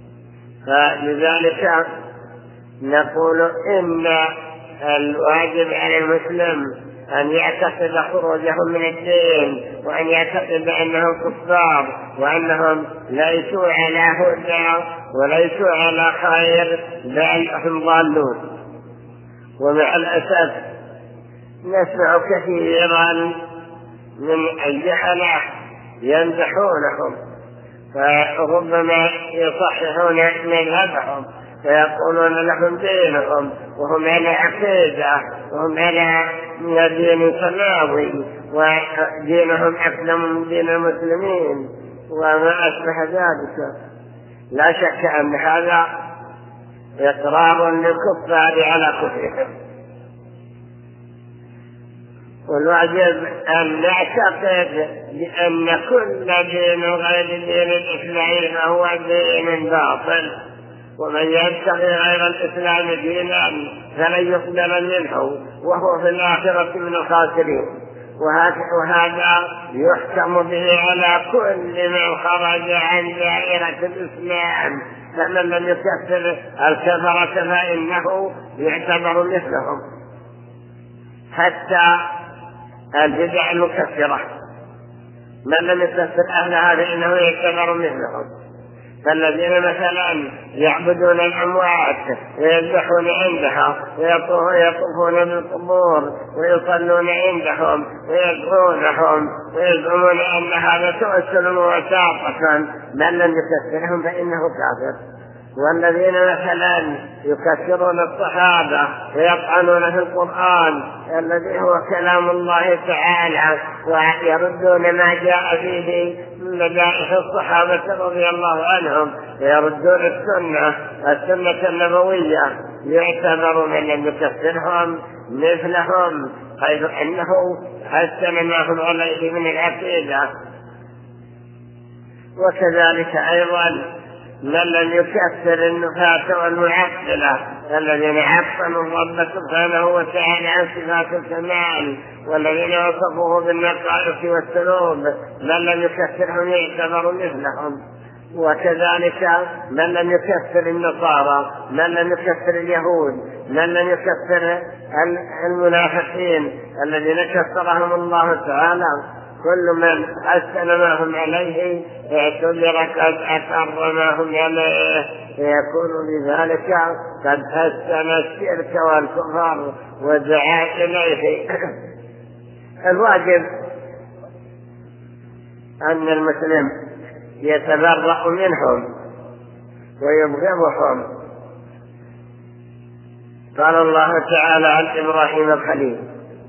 فلذلك نقول إن الواجب على المسلم أن يعتقد خروجهم من الدين، وأن يعتقد أنهم كفار وأنهم ليسوا على هدى وليسوا على خير، بل هم ضالون. ومع الأسف نسمع كثيرا من الجهلة يمدحونهم، فربما يصححون مذهبهم فيقولون لهم دينهم وهم على عقيدة وهم على دين سماوي ودينهم أسلم من دين المسلمين وما أشبه ذلك. لا شك أن هذا إقرار للكفار على كفرهم، والواجب أن نعتقد بأن كل دين غير دين الإسلام فهو دين باطل، ومن يبتغي غير الإسلام دينا فلن يقبل منه وهو في الآخرة من الخاسرين. وهذا يحكم به على كل من خرج عن دائرة الإسلام، فمن لم يكفر الكفرة فإنه يعتبر مثلهم. حتى البدع المكفرة من لم يكفر أهلها فإنه يعتبر مثلهم. فالذين مثلا يعبدون الأموات ويذبحون عندها ويطوفون بالقبور ويصلون عندهم ويدعونهم ويزعمون أن هذا توسل ووساطة، من لم يكفرهم فإنه كافر. والذين مثلا يكفرون الصحابة ويطعنون في القرآن الذي هو كلام الله تعالى ويردون ما جاء فيه من مدائح الصحابة رضي الله عنهم ويردون السنة السنة النبوية، يعتبر من لم يكفرهم مثلهم، حيث أنه حسن ما هم عليه من العقيدة. وكذلك أيضا من لم يكفر النفاة والمعطلة الذين عطلوا الرب سبحانه وتعالى عن صفات الكمال والذين وصفوه بالنقائص والسلوب، من لم يكفرهم يعتبر مثلهم. وكذلك من لم يكفر النصارى، من لم يكفر اليهود، من لم يكفر المنافقين الذين كفرهم الله تعالى، كل من حسن ما هم عليه اعتبر قد أقر ما هم عليه، فيكون بذلك قد حسن الشرك والكفر ودعا إليه. الواجب أن المسلم يتبرأ منهم ويبغضهم. قال الله تعالى عن إبراهيم الخليل: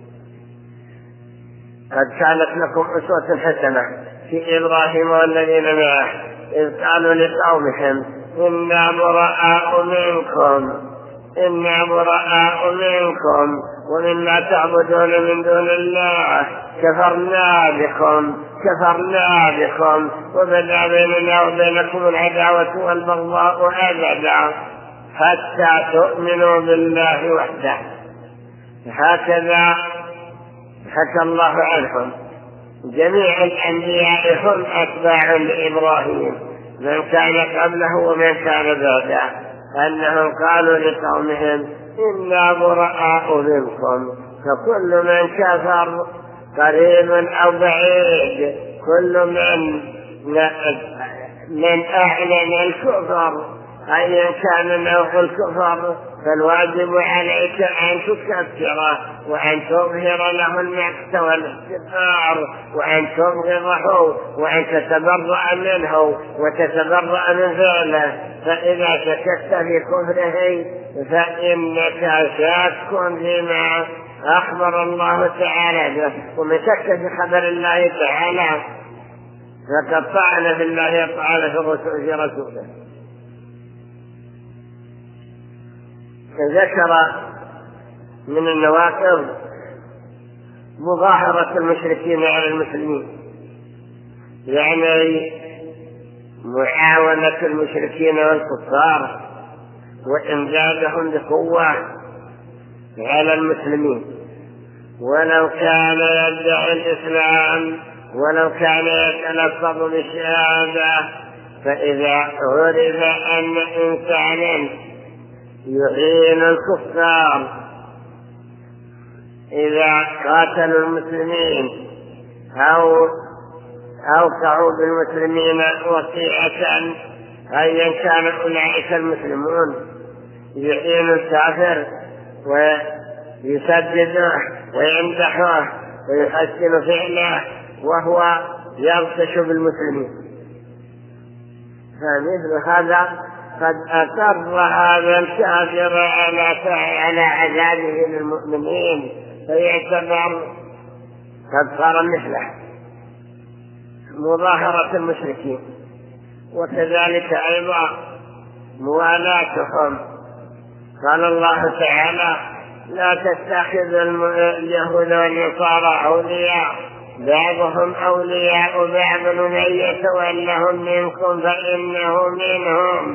قد كانت لكم أسوة حسنة في إبراهيم والذين معه إذ قالوا لقومهم إنا براء منكم إنا براء منكم ومما تعبدون من دون الله كفرنا بكم كفرنا بكم وبدا بيننا وبينكم العداوة والبغضاء أبدا حتى تؤمنوا بالله وحده. هكذا حكى الله عنهم. جميع الأنبياء هم أتباع لإبراهيم، من كان قبله ومن كان بعده، أنهم قالوا لقومهم إنا براء منكم، فكل من كفر قريب أو بعيد، كل من من أعلن الكفر أيا كان نوع الكفر فالواجب عليك أن تكفره وأن تظهر له المقت والاستغفار وأن تبغضه وأن تتبرأ منه وتتبرأ من فعله. فإذا شككت في كفره فإنك شاك فيما أخبر الله تعالى به، ومن شك في خبر الله تعالى فقد طعن في الله تعالى في رسوله. ذكر من النواقض مظاهرة المشركين على المسلمين، يعني معاونة المشركين والكفار وإمدادهم بقوة على المسلمين، ولو كان يدعي الإسلام ولو كان يتلفظ بالشهادة، فإذا عرف أن إنسانا يعين الكفار إذا قاتلوا المسلمين أو أوقعوا بالمسلمين وقيعة أيا كان أولئك المسلمون، يعين الكافر ويسدده ويمدحه ويحسن فعله وهو يبطش بالمسلمين، فمثل هذا قد أقر هذا الكافر على عذابه للمؤمنين فيعتبر قد صار مثله مظاهرة المشركين. وكذلك أيضا موالاتهم، قال الله تعالى: لا تتخذ اليهود والنصارى أولياء بعضهم أولياء بعض من يتولهم منكم فإنه منهم.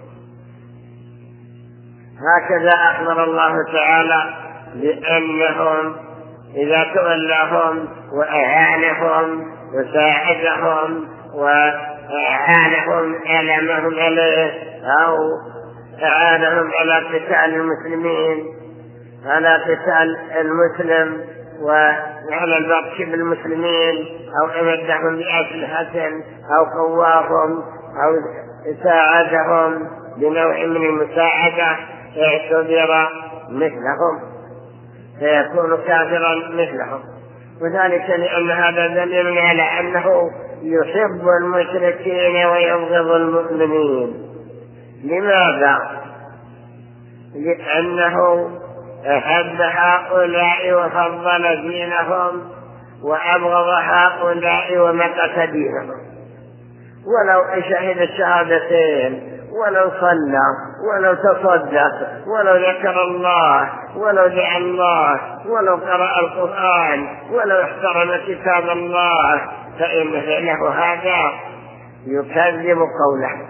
هكذا أخبر الله تعالى بأنهم إذا تولاهم وأعانهم وساعدهم وأعانهم على ما هم عليه أو أعانهم على قتال المسلمين على قتال المسلم وعلى البطش بالمسلمين أو أمدهم بأسلحة أو قواهم أو ساعدهم بنوع من المساعدة يعتبر مثلهم فيكون كافرا مثلهم. وذلك لأن هذا دليل على أنه يحب المشركين ويبغض المؤمنين. لماذا؟ لأنه أحب هؤلاء وفضل دينهم وأبغض هؤلاء ومقت دينهم. ولو شهد الشهادتين ولو صلى ولو تصدق ولو ذكر الله ولو دعا الله ولو قرأ القرآن ولو احترم كتاب الله فإن فعله هذا يكذب قوله.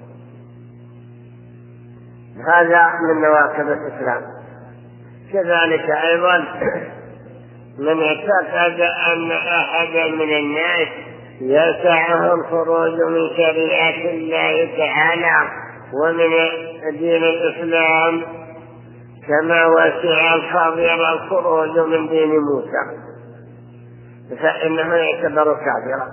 هذا من نواقض الإسلام. كذلك أيضا من اعتقد أن أحدا من الناس يسعه الخروج من شريعة الله تعالى ومن دين الإسلام كما وسع الخضر الخروج من دين موسى فإنه يعتبر كافرا.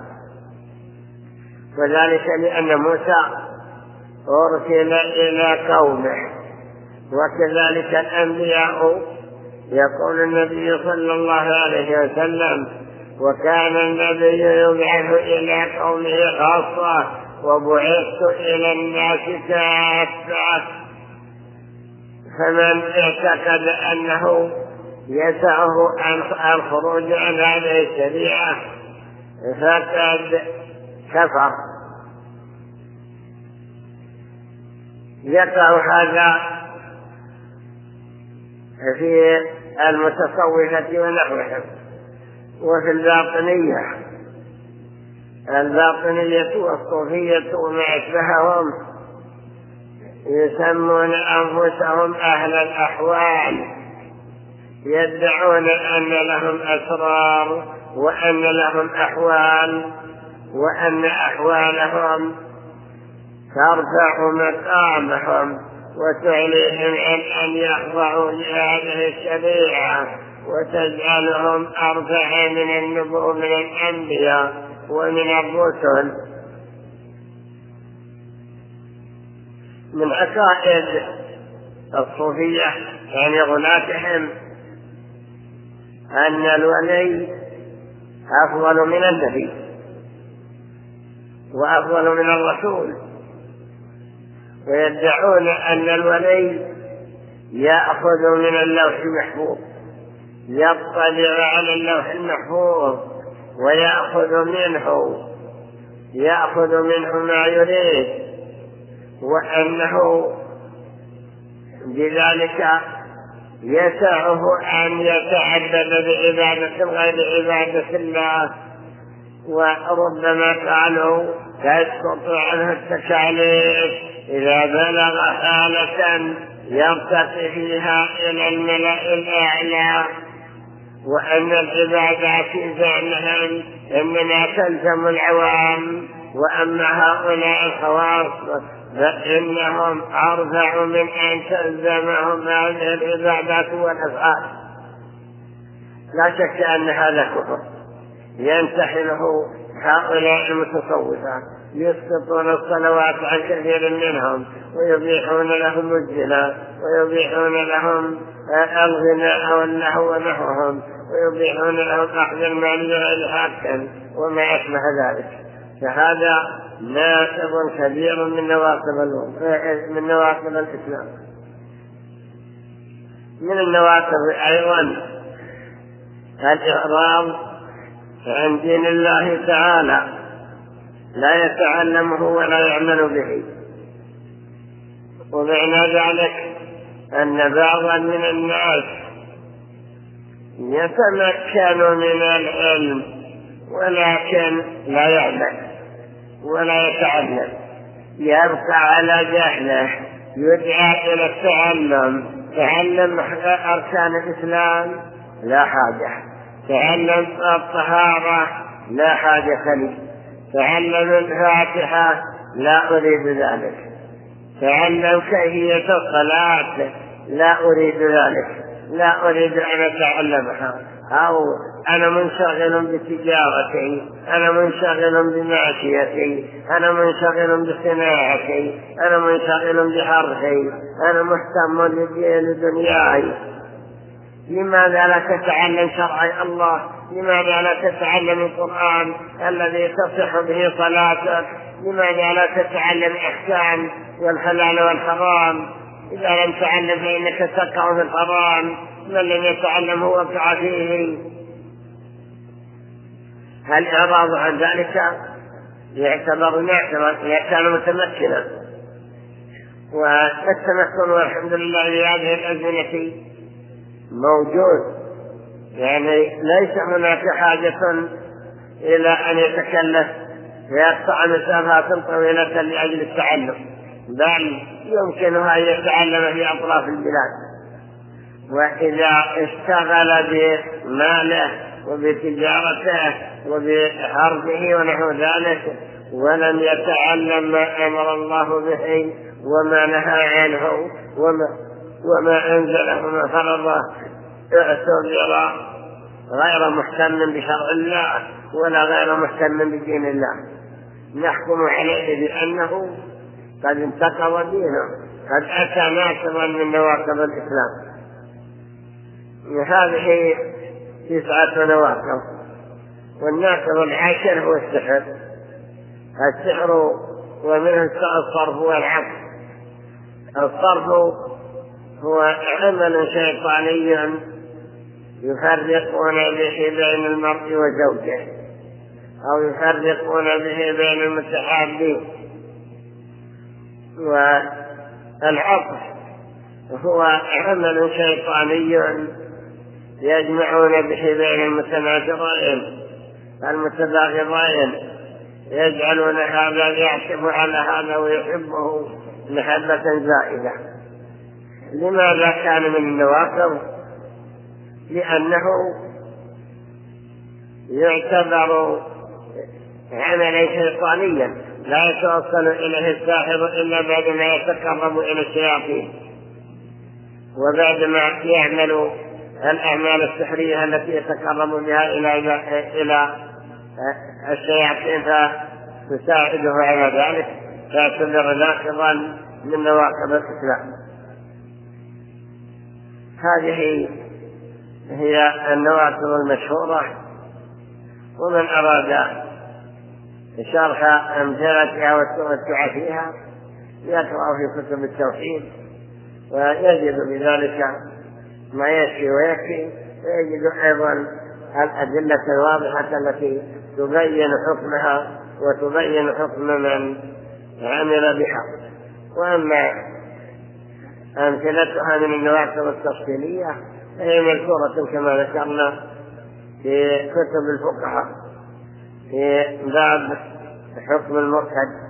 وذلك لأن موسى أرسل إلى قومه، وكذلك الأنبياء. يقول النبي صلى الله عليه وسلم: وكان النبي يبعث إلى قومه خاصة وبعثت إلى الناس كافة. فمن اعتقد أنه يسعه الخروج عن هذه الشريعة فقد كفر. يقع هذا في المتصوفة ونحوهم. وفي الباطنية الباطنية والصوفية وما أشبههم يسمون أنفسهم أهل الأحوال، يدعون أن لهم أسرار وأن لهم أحوال وأن أحوالهم ترفع مقامهم وتعليهم عن أن يخضعوا لهذه الشريعة وتجعلهم أرفع من النبوة من الأنبياء ومن الرسل. من عقائد الصوفية يعني غلاتهم أن الولي أفضل من النبي وأفضل من الرسول، ويدعون أن الولي يأخذ من اللوح المحفوظ، يطلع على اللوح المحفوظ ويأخذ منه يأخذ منه ما يريد، وأنه بذلك يسعه أن يتعبد بعبادة غير عبادة الله. وربما قالوا تسقط عنه التكاليف إذا بلغ حالة يرتقي فيها إلى الملأ الأعلى، وأن العبادات زعمهم إنما تلزم العوام، وأما هؤلاء الخواص فإنهم أرفع من أن تلزمهم هذه العبادات والأفعال. لا شك أن هذا كفر ينتحله هؤلاء المتصوفة، يسقطون الصلوات عن كثير منهم ويبيحون لهم الزنا ويبيحون لهم الغناء واللهو ونحوهم ويبيحون لهم أخذ المال بغير حق وما أشبه ذلك. فهذا ناقض كبير من نواقض من نواقض الإسلام. من النواقض أيضا الإعراض عن دين الله تعالى، لا يتعلمه ولا يعمل به. ومعنى ذلك أن بعضا من الناس يتمكن من العلم ولكن لا يعمل ولا يتعلم، يبقى على جهله، يدعى إلى التعلم. تعلم أركان الإسلام لا حاجة، تعلم الطهارة لا حاجة لي، تعلم الفاتحة لا أريد ذلك، تعلم كيفية الصلاة لا أريد ذلك، لا أريد أن أتعلمها، أو أنا منشغل بتجارتي، أنا منشغل بمعشيتي، أنا منشغل بصناعتي، أنا منشغل بحرثي، أنا مهتم لدنياي. لماذا لا تتعلم شرع الله؟ لماذا لا تتعلم القرآن الذي تصح به صلاتك؟ لماذا لا تتعلم الإحسان والحلال والحرام؟ إذا لم تعلم فإنك تقع في الحرام، من لم يتعلم وقع فيه. هل إعراض عن ذلك يعتبر نعمة إذا كان متمكنا؟ والتمكن والحمد لله لهذه الأزمنة موجود، يعني ليس هناك حاجة إلى أن يتكلف ويقطع مسافات طويلة لأجل التعلم، بل يمكنه أن يتعلم في أطراف البلاد. وإذا اشتغل بماله وبتجارته وبحربه ونحو ذلك ولم يتعلم ما أمر الله به وما نهى عنه وما, وما أنزله وما فرضه، اعتبر غير مهتم بشرع الله ولا غير مهتم بدين الله، نحكم عليه بأنه قد انتقض دينه، قد أتى ناقضا من نواقض الإسلام. هذه تسعة نواقض. والناقض العاشر هو السحر. السحر ومنه الصرف والعقل. الصرف هو عمل شيطاني يفرقون به بين المرء وزوجه، أو يفرقون به بين المتحابين. والعطف هو عمل شيطاني يجمعون به بين المتناقضين المتباغضين، يجعلون هذا يعتب على هذا ويحبه محبة زائدة. لماذا كان من النواقض؟ لأنه يعتبر عملا شيطانيا لا يتوصل إليه الساحر إلا بعدما يتقرب إلى الشياطين، وبعدما يعمل الأعمال السحرية التي يتقرب بها إلى إلى الشياطين فتساعده على ذلك، تعتبر ناقضا من نواقض الإسلام. هذه هي النواقض المشهورة، ومن أراد شرح أمثلتها والتوسع فيها يقرأ في كتب التوحيد ويجد بذلك ما يكفي ويكفي، ويجد أيضا الأدلة الواضحة التي تبين حكمها وتبين حكم من عمل بها. وأما أمثلتها من النواقض التفصيلية فهي مذكورة كما ذكرنا في كتب الفقهاء في باب حكم المرتد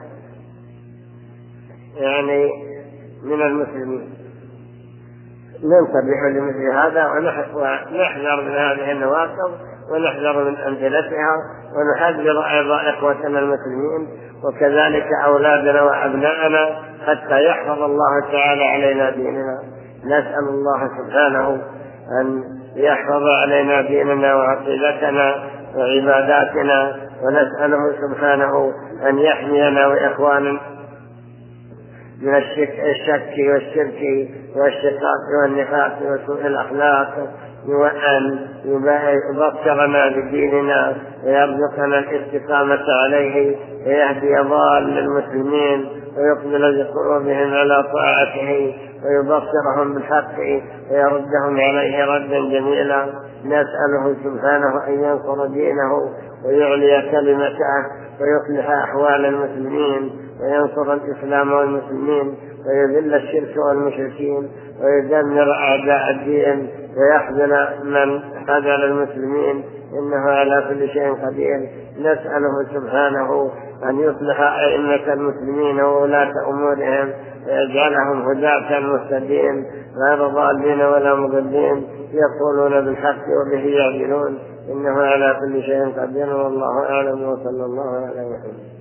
يعني من المسلمين. ننتبه لمثل هذا ونحذر من هذه النواقض ونحذر من أمثلتها، ونحذر أيضا إخوتنا المسلمين وكذلك أولادنا وأبناءنا حتى يحفظ الله تعالى علينا ديننا. نسأل الله سبحانه أن يحفظ علينا ديننا وعقيدتنا وعباداتنا، ونسأله سبحانه أن يحمينا وإخواننا من الشك, الشك والشرك والشقاق والنفاق وسوء الأخلاق، وأن يبصرنا بديننا ويرزقنا الاستقامة عليه ويهدي ضال المسلمين ويقبل بقلوبهم على طاعته ويبصرهم بالحق ويردهم عليه ردا جميلا. نسأله سبحانه أن ينصر دينه ويعلي كلمته ويصلح أحوال المسلمين وينصر الإسلام والمسلمين ويذل الشرك والمشركين ويدمر أعداء الدين ويحزن من خذل المسلمين، إنه على كل شيء قدير. نسأله سبحانه أن يصلح أئمة المسلمين وولاة أمورهم ويجعلهم هداة مهتدين غير ضالين ولا مضلين يقولون بالحق وبه يعدلون، إنه على كل شيء قدير. والله أعلم، وصلى الله على محمد.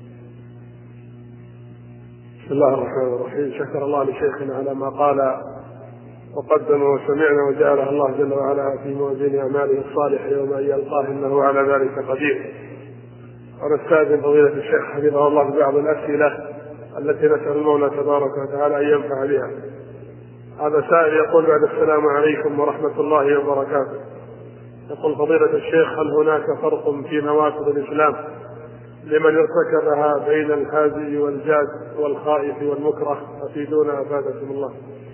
بسم الله الرحمن الرحيم. شكر الله لشيخنا على ما قال وقدم وسمعنا، وجعله الله جل وعلا في موازين أعماله الصالحة يوم أن يلقاه إنه على ذلك قدير. ونستأذن فضيلة الشيخ حفظه الله ببعض الأسئلة التي نسأل المولى تبارك وتعالى أن ينفع بها. هذا سائل يقول: بعد السلام عليكم ورحمة الله وبركاته. يقول: فضيلة الشيخ، هل هناك فرق في نواقض الإسلام لمن ارتكبها بين الهازل والجاد والخائف والمكره؟ أفيدونا أفادكم الله.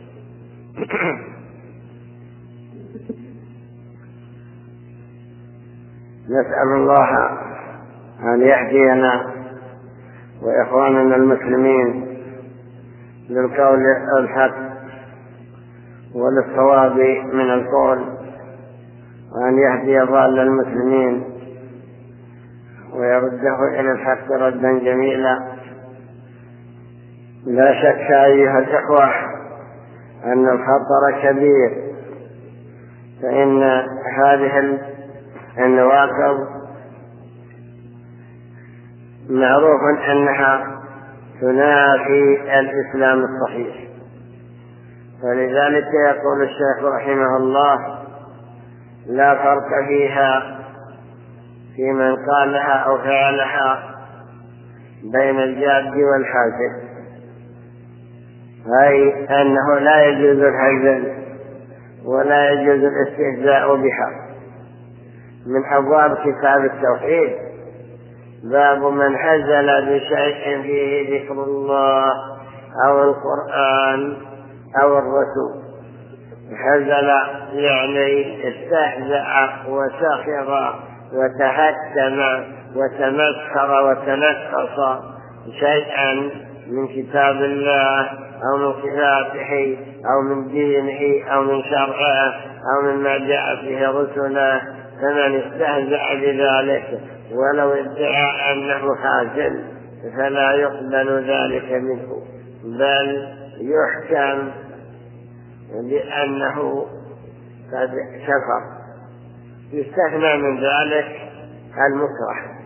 نسأل الله أن يهدينا وإخواننا المسلمين للقول الحق وللصواب من القول، وأن يهدي ضال المسلمين ويرده إلى الحق ردا جميلا. لا شك أيها الإخوة أن الخطر كبير، فإن هذه النواقض معروف أنها تنافي الإسلام الصحيح، ولذلك يقول الشيخ رحمه الله: لا فرق فيها في من قالها أو فعلها بين الجاد والحازل، أي أنه لا يجوز الهزل ولا يجوز الاستهزاء بها. من أبواب كتاب التوحيد باب من هزل بشيء فيه ذكر الله أو القرآن أو الرسول. هزل يعني استهزأ وسخر وتهتم وتمسخر وتنقص شيئا من كتاب الله أو من صفاته أو من دينه أو من شرعه أو مما جاء فيه رسله. فمن استهزأ بذلك ولو ادعى أنه حازل فلا يقبل ذلك منه، بل يحكم بأنه قد كفر. يستثنى من ذلك المكره،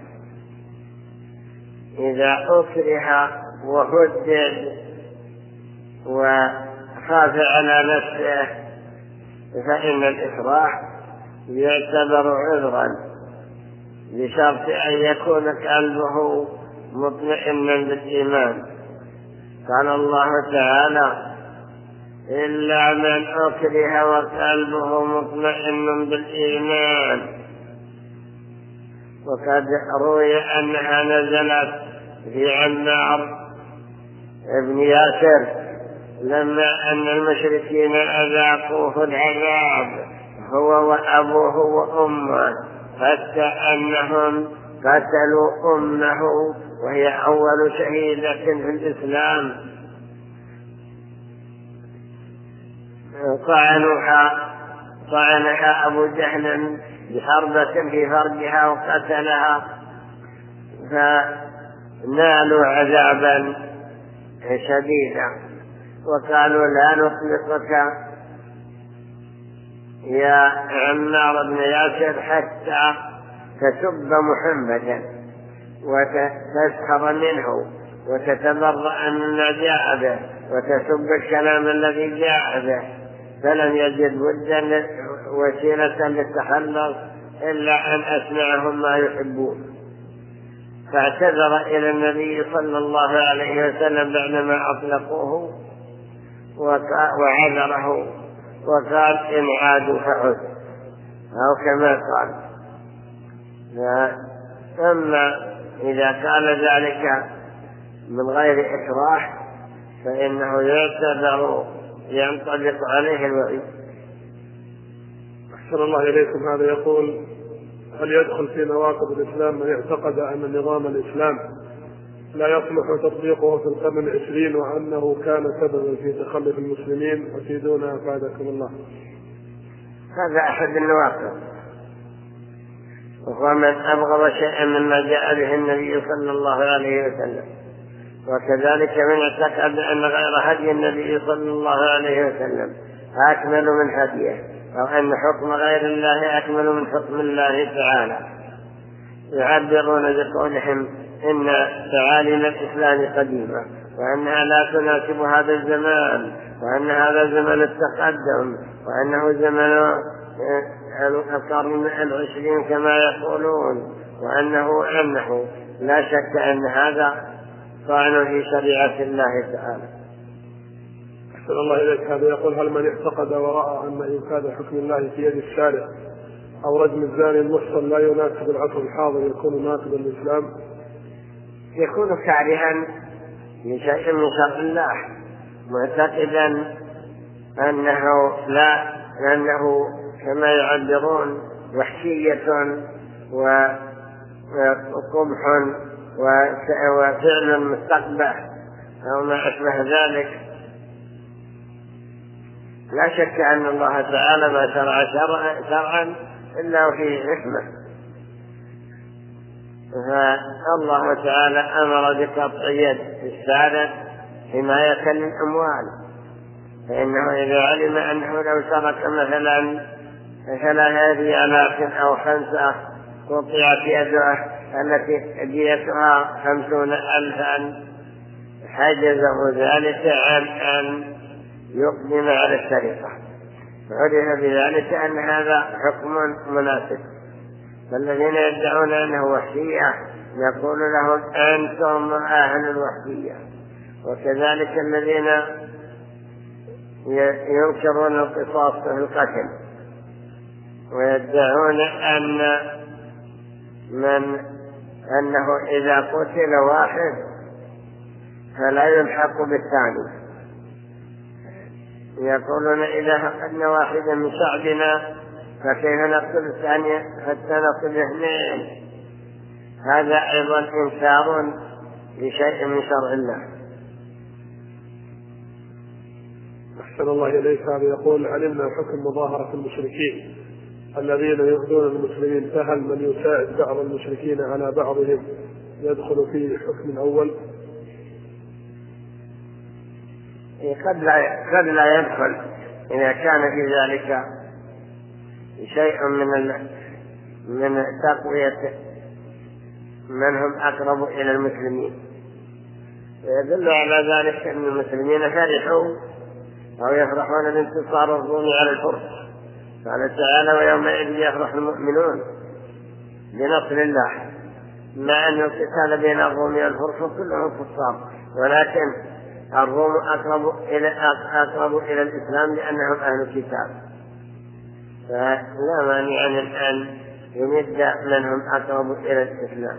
إذا أكره وهدد وخاف على نفسه فإن الإكراه يعتبر عذرا بشرط أن يكون قلبه مطمئنا بالإيمان. قال الله تعالى: إلا من أكره وقلبه مطمئن بالإيمان. وقد روي أنها نزلت في عمار ابن ياسر لما أن المشركين أذاقوه العذاب هو وأبوه وأمه، حتى أنهم قتلوا أمه وهي أول شهيدة في الإسلام، طعنها طعنها أبو جهل بحربة في فرجها وقتلها، فنالوا عذابا شديدا. وقالوا: لا نطلقك يا عمار بن ياسر حتى تسب محمدا وتسخر منه وتتبرأ مما جاء به وتسب الكلام الذي جاء به. فلم يجد ودا وسيلة للتخلص إلا أن أسمعهم ما يحبون، فاعتذر إلى النبي صلى الله عليه وسلم بعدما أطلقوه وعذره وقال: إن عادوا فعد، أو كما قال. أما إذا كان ذلك من غير إكراه فإنه يعتبر ينطبق عليه الوعيد. أحسن الله إليكم. هذا يقول: هل يدخل في نواقض الإسلام من اعتقد أن نظام الإسلام لا يصلح تطبيقه في القرن العشرين وأنه كان سببا في تخلف المسلمين؟ أفيدونا أفادكم الله. هذا أحد النواقض، وهو من أبغض شيئا مما جاء به النبي صلى الله عليه وسلم. وكذلك من اعتقد أن غير هدي النبي صلى الله عليه وسلم أكمل من هديه، أو أن حكم غير الله أكمل من حكم الله تعالى. يعبرون بقولهم إن تعاليم الإسلام قديمة وأنها لا تناسب هذا الزمان، وأن هذا زمن التقدم، وأنه زمن القرن العشرين كما يقولون، وأنه أنه لا شك أن هذا طعن في شريعة الله تعالى. أحسن الله إليك. هذا يقول: هل من اعتقد ورأى أن إنفاذ حكم الله في يد الشارع أو رجم الزاني المحصن لا يناسب العصر الحاضر يكون ناقضا للإسلام؟ يكون كارها لشيء من شرع الله، معتقدا أنه لا أنه كما يعبرون وحشية وقبح وفعل مستقبح أو ما أشبه ذلك. لا شك أن الله تعالى ما شرع شرعا إلا وفيه حكمة، فالله تعالى أمر بقطع يد السارق حماية للأموال، فإنه إذا علم أنه لو سرق مثلا ثلاثة آلاف أو خمسة قطعت يده التي ديتها خمسون ألفا حجزه ذلك عن أن يقدم على السرقة، فعرف بذلك أن هذا حكم مناسب. فالذين يدعون أنه وحشية يقول لهم: أنتم أهل الوحشية. وكذلك الذين ينكرون القصاص في القتل ويدعون أن من أنه إذا قتل واحد فلا يلحق بالثاني، يقولون: إذا فقدنا واحدا من شعبنا فكيف نقتل الثاني حتى نقتل اثنين؟ هذا أيضا إنكار لشيء من شرع الله. أحسن الله إليك. هذا يقول: علمنا حكم مظاهرة المشركين الذين يؤذون المسلمين، فهل من يساعد بعض المشركين على بعضهم يدخل فيه الحكم الأول؟ قد لا قد لا يدخل إذا كان في ذلك شيء من من تقوية من هم أقرب إلى المسلمين، ويدل على ذلك أن المسلمين فرحوا أو يفرحون بانتصار الروم على الفرس قال تعالى ويومئذ يفرح المؤمنون بنصر الله، مع أن القتال بين الروم والفرس كلهم كفار، ولكن الروم أقرب إلى أقرب إلى الإسلام لأنهم أهل الكتاب، فلا مانع من أن يمد من هم أقرب إلى الإسلام.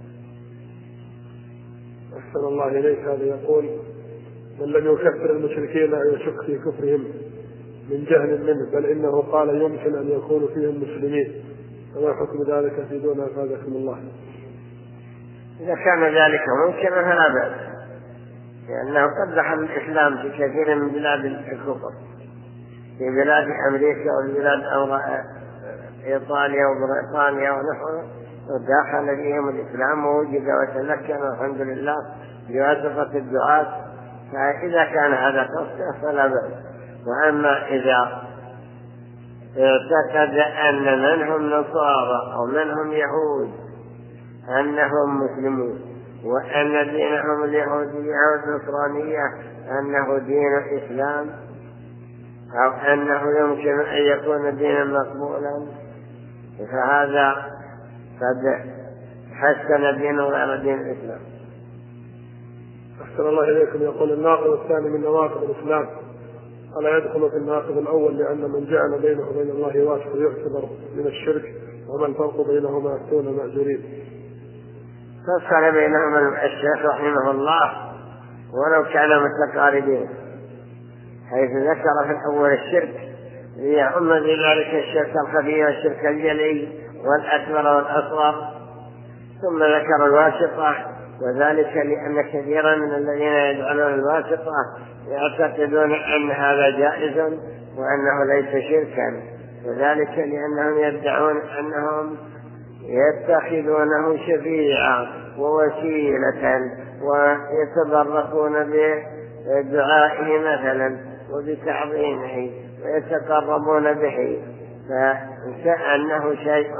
أحسن الله إليك. هذا يقول من لم يكفر المشركين أو يشك في كفرهم من جهل منه، بل إنه قال يمكن أن يكونوا فيهم مسلمين، فما حكم ذلك في دون أفادكم الله؟ إذا كان ذلك ممكن فلا بأس، لأنه قد دخل الإسلام في كثير من بلاد الكفر، في بلاد أمريكا وفي بلاد إيطاليا وبريطانيا ونحوها، ودخل فيهم الإسلام ووجد وتمكن الحمد لله بواسطة الدعاة، فإذا كان هذا قصده فلا بأس. وأما إذا اعتقد أن منهم نصارى أو منهم يهود أنهم مسلمون، وأن دينهم اليهودية والنصرانية أنه دين الإسلام، أو أنه يمكن أن يكون دينا مقبولا، فهذا قد حسن دينه غير دين الإسلام. أحسن الله إليكم. يقول الناقض الثاني من نواقض الإسلام ألا يدخل في الناقض الأول لأن من جعل بينه وبين الله واسطة يعتبر من الشرك، وما الفرق بينهما دون مأجورين؟ فصل بينهما الشيخ رحمه الله ولو كان متقاربين، حيث ذكر في الأول الشرك ليعم ذلك الشرك الخفي والشرك الجلي والأكبر والأصغر، ثم ذكر الواسطة، وذلك لأن كثيرا من الذين يدعون الواسطة يعتقدون أن هذا جائز وأنه ليس شركا، وذلك لأنهم يدعون أنهم يتخذونه شفيعا ووسيلة ويتبركون بدعائه مثلا وبتعظيمه ويتقربون به، فكأنه شيء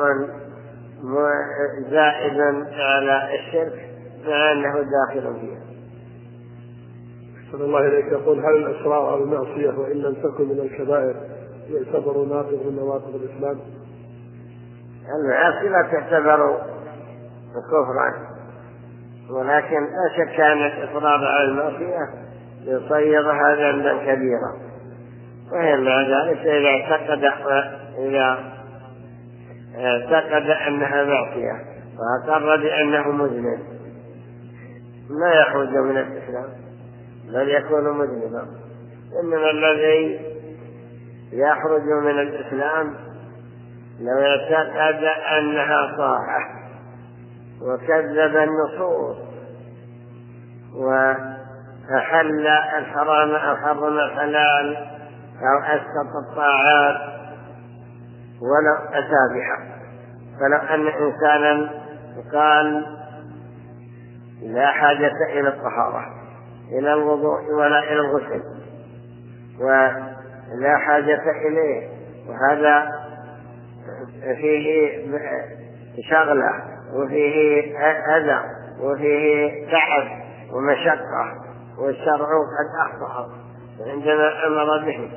زائد على الشرك مع أنه داخل فيه. أحسن الله إليك. يقول هل الإصرار على المعصية وإن لم تكن من الكبائر يعتبر ناقض من نواقض الإسلام؟ المعاصي لا تعتبر كفرا، ولكن لا شك أن الإصرار على المعصية يصيرها ذنبا كبيرا، وهي مع ذلك إذا اعتقد إذا اعتقد أنها معصية وأقر بأنه مذنب ما يخرج من الإسلام بل يكون مذنبا. إنما الذي يخرج من الإسلام لو اعتقد أنها طاعة وكذب النصوص وأحل الحرام أو حرم الحلال أو أسقط الطاعات ولو أتى بها. فلو أن إنسانا قال لا حاجة إلى الطهارة إلى الوضوء ولا إلى الغسل ولا حاجة إليه، وهذا فيه شغلة وفيه أذى وفيه تعب ومشقة والشرع قد أخطأ، عندما أمر به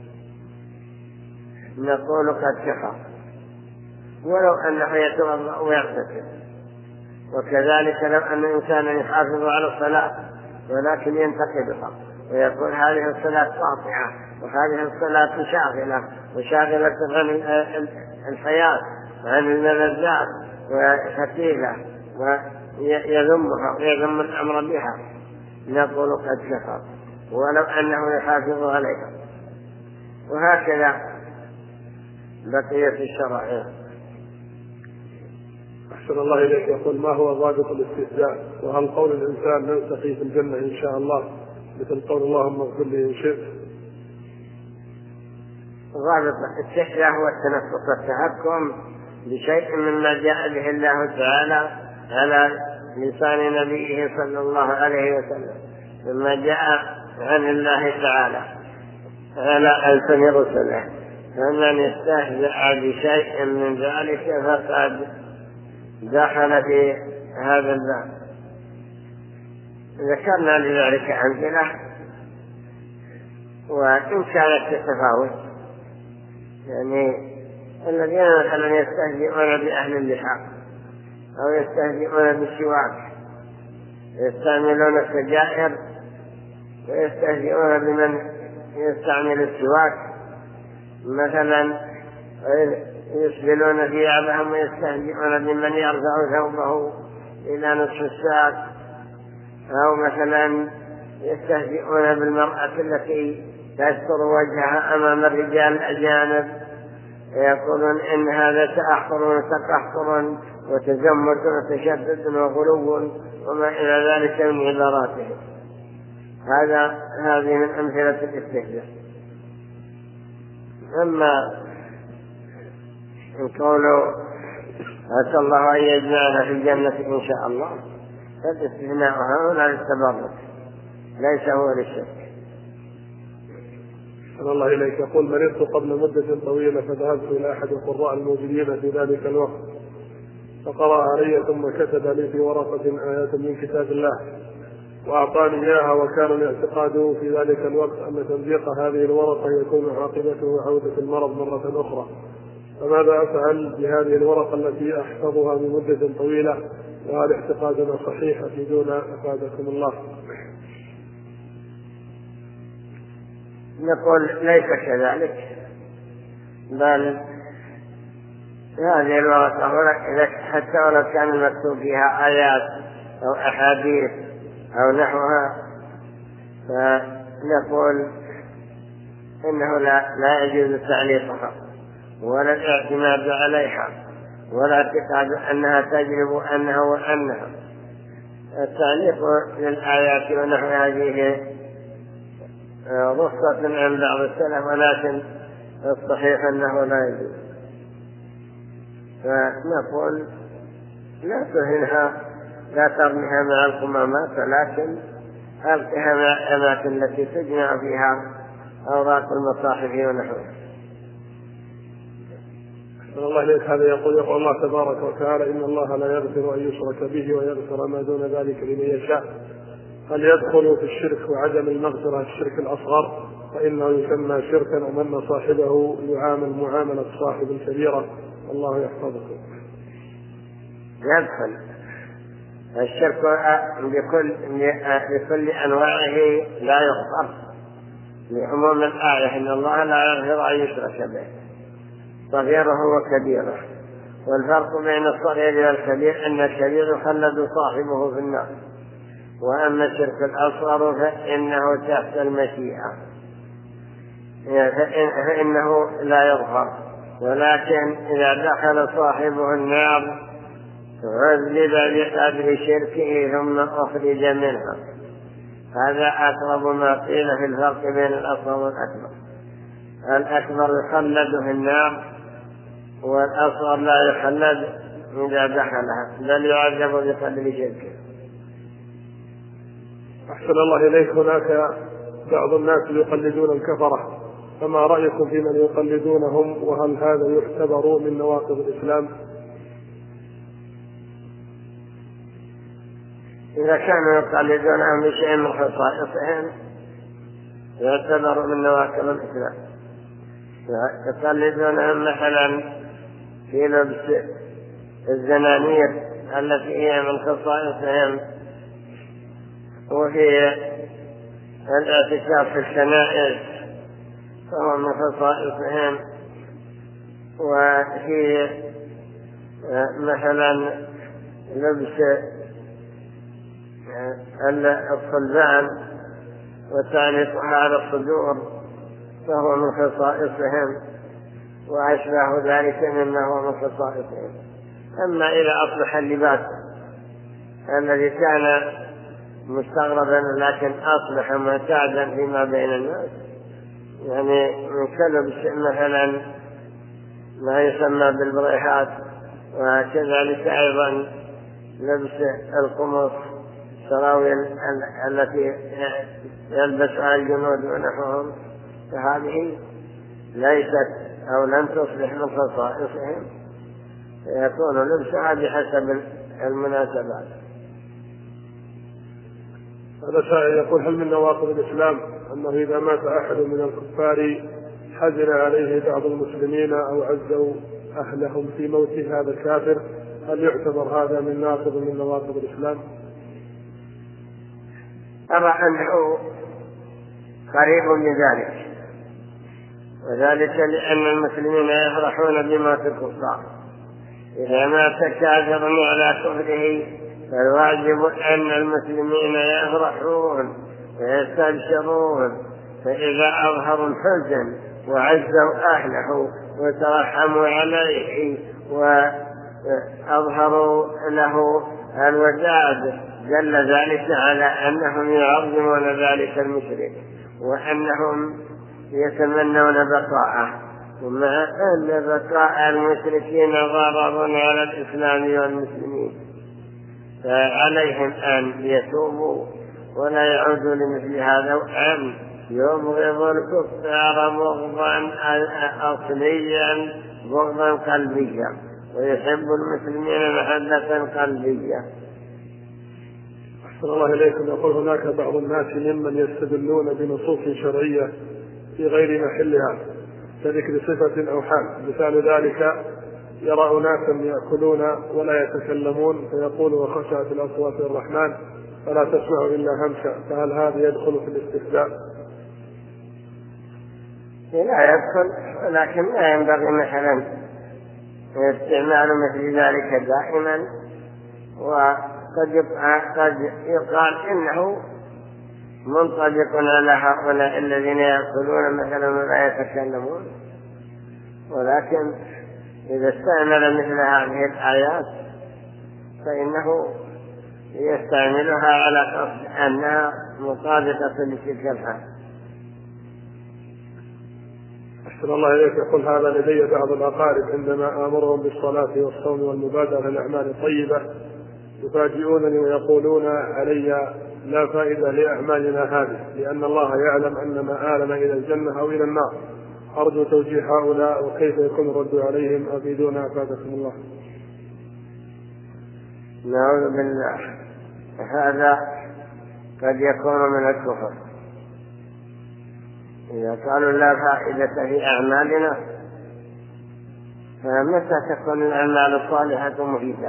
نقول قد كفر ولو أنه يتوضأ ويغتسل. وكذلك لو أن إنسانا يحافظ على الصلاة ولكن ينتقدها ويقول هذه الصلاة قاطعة وهذه الصلاة شاغلة وشاغلة عن الحياة وعن الملذات وثقيلة ويذمها ويذم الأمر بها، نقول قد كفر ولو أنه يحافظ عليها. وهكذا بقية الشرائع. أحسن الله إليك. يقول ما هو ضابط الاستهزاء؟ وهل قول الإنسان نلتقي في الجنة إن شاء الله مثل قول اللهم اغفر لي إن شئت؟ ضابط الاستهزاء هو التنفس والتهكم بشيء مما جاء به الله تعالى على لسان نبيه صلى الله عليه وسلم، مما جاء عن الله تعالى على ألسن رسله، فمن استهزأ بشيء من ذلك فقد دخل في هذا الباب. ذكرنا لذلك أمثلة وإن كانت تتفاوت، يعني الذين مثلا يستهزئون بأهل اللحى أو يستهزئون بالسواك، يستعملون السجائر ويستهزئون بمن يستعمل السواك، مثلا يسبلون ثيابهم ويستهزئون بمن يرفع ثوبه إلى نصف الساق، أو مثلا يستهزئون بالمرأة التي تستر وجهها أمام الرجال الأجانب، يقولون إن هذا تأخر وتقهقر وتزمت وتشدد وغلو وما إلى ذلك من عباراته. هذا هذه من أمثلة الاستهزاء. أما قوله أسأل الله أن يجمعنا في الجنة إن شاء الله، فالاستثناء هنا للتبرك ليس هو للشك. أن الله إليك يقول مرضت قبل مدة طويلة فذهبت إلى أحد القراء الموجودين في ذلك الوقت فقرأ علي ثم كتب لي في ورقة آيات من كتاب الله وأعطاني إياها، وكان الاعتقاد في ذلك الوقت أن تمزيق هذه الورقة يكون عاقبته عودة المرض مرة أخرى، فماذا أفعل بهذه الورقة التي أحفظها بمدة طويلة وهل اعتقادنا صحيح أفيدون أفادكم الله؟ نقول ليس كذلك، بل هذه الورقة حتى ولو كان المكتوب فيها آيات أو أحاديث أو نحوها فنقول إنه لا, لا يجوز تعليقها ولا الاعتماد عليها ولا اعتقاد أنها تجلب أنها وأنها. التعليق للآيات ونحو هذه رخصة عن بعض السلف، ولكن الصحيح أنه لا يجوز. فنقول لا تهنها، لا ترميها مع القمامات، ولكن ألقها مع الأماكن التي تجمع فيها أوراق المصاحف ونحوها. الله إليك هذا يقول يقول الله تبارك وتعالى إن الله لا يغفر أن يشرك به ويغفر ما دون ذلك لمن يشاء، هل يدخل في الشرك وعدم المغفرة الشرك الأصغر فإنه يسمى شركا ومن صاحبه يعامل معاملة صاحب الكبيرة؟ الله يحفظكم. يدخل الشرك بكل بكل أنواعه لا يغفر لعموم الآية إن الله لا يغفر أن يشرك به صغيره وكبيره. والفرق بين الصغير والكبير أن الكبير يخلد صاحبه في النار، وأما الشرك الأصغر فإنه تحت المشيئة فإنه لا يغفر، ولكن إذا دخل صاحبه النار عذب بقدر شركه ثم أخرج منها. هذا أقرب ما قيل في الفرق بين الأصغر والأكبر. الأكبر يخلد في النار والأصغر لا يخلد إذا دخلها، بل يعذب بقدر شركه. أحسن الله إليك. هناك بعض الناس يقلدون الكفرة، فما رأيكم في من يقلدونهم، وهل هذا يعتبر من نواقض الإسلام؟ إذا كانوا يقلدونهم بشيء من خصائصهم يعتبر من نواقض الإسلام. يقلدونهم مثلا في لبس الزنانير التي هي من خصائصهم، وفي الاعتكاف في الكنائس فهو من خصائصهم، وفي مثلا لبس الصلبان وتعليقها على الصدور فهو من خصائصهم، وأشباه ذلك مما هو من خصائصهم. أما إذا أصبح اللباس الذي كان مستغربا لكن أصبح معتادا فيما بين الناس، يعني من كلبس مثلا ما يسمى بالبريحات، وكذلك أيضا لبس القمص السراويل التي يلبسها الجنود ونحوهم، فهذه ليست أو لن تصبح من خصائصهم، يكون لبسها بحسب المناسبات. هذا سائل يقول هل من نواقض الإسلام أنه إذا مات أحد من الكفار حزن عليه بعض المسلمين أو عزوا أهلهم في موته هذا الكافر، هل يعتبر هذا من ناقض من نواقض الإسلام؟ أرى أنه قريب من ذلك، وذلك لأن المسلمين يفرحون بموت الكفار. إذا مات كافر على كفره فالواجب أن المسلمين يفرحون ويستبشرون، فإذا أظهروا الحزن وعزوا أهله وترحموا عليه وأظهروا له الوداد دل ذلك على أنهم يعظمون ذلك المشرك وأنهم يتمنون بقاءه، ومع أن بقاء المشركين ضرر على الإسلام والمسلمين، فعليهم أن يتوبوا ولا يعودوا لمثل هذا، وأن يبغضوا الكفار بغضا أصليا بغضا قلبيا، ويحب المسلمين محبة قلبية. أحسن الله إليكم. يقول هناك بعض الناس ممن يستدلون بنصوص شرعية في غير محلها كذكر صفة أو حال، مثال ذلك يرى ناسا يأكلون ولا يتكلمون فيقول وخشعت الأصوات الرحمن فلا تسمع إلا همسا، فهل هذا يدخل في الاستهزاء؟ لا يدخل، ولكن لا ينبغي مثلا استعمال مثل ذلك دائما، وقد قد يقال إنه منطبق على هؤلاء الذين يأكلون مثلا ولا يتكلمون، ولكن إذا استعمل مثل هذه الآيات فإنه يستعملها على قصد أنها مطابقة لتلك الحال. أحسن الله إليك. يقول هذا لدي بعض الأقارب عندما آمرهم بالصلاة والصوم والمبادرة للأعمال الطيبة يفاجئونني ويقولون علي لا فائدة لأعمالنا هذه، لأن الله يعلم أن مآلنا إلى الجنة أو إلى النار. أرجو توجيه هؤلاء وكيف يكون الرد عليهم، أفيدونا أفادكم الله. نعوذ بالله، هذا قد يكون من الكفر. إذا قالوا لا فائدة في أعمالنا فمتى تكون الأعمال الصالحة مفيدة؟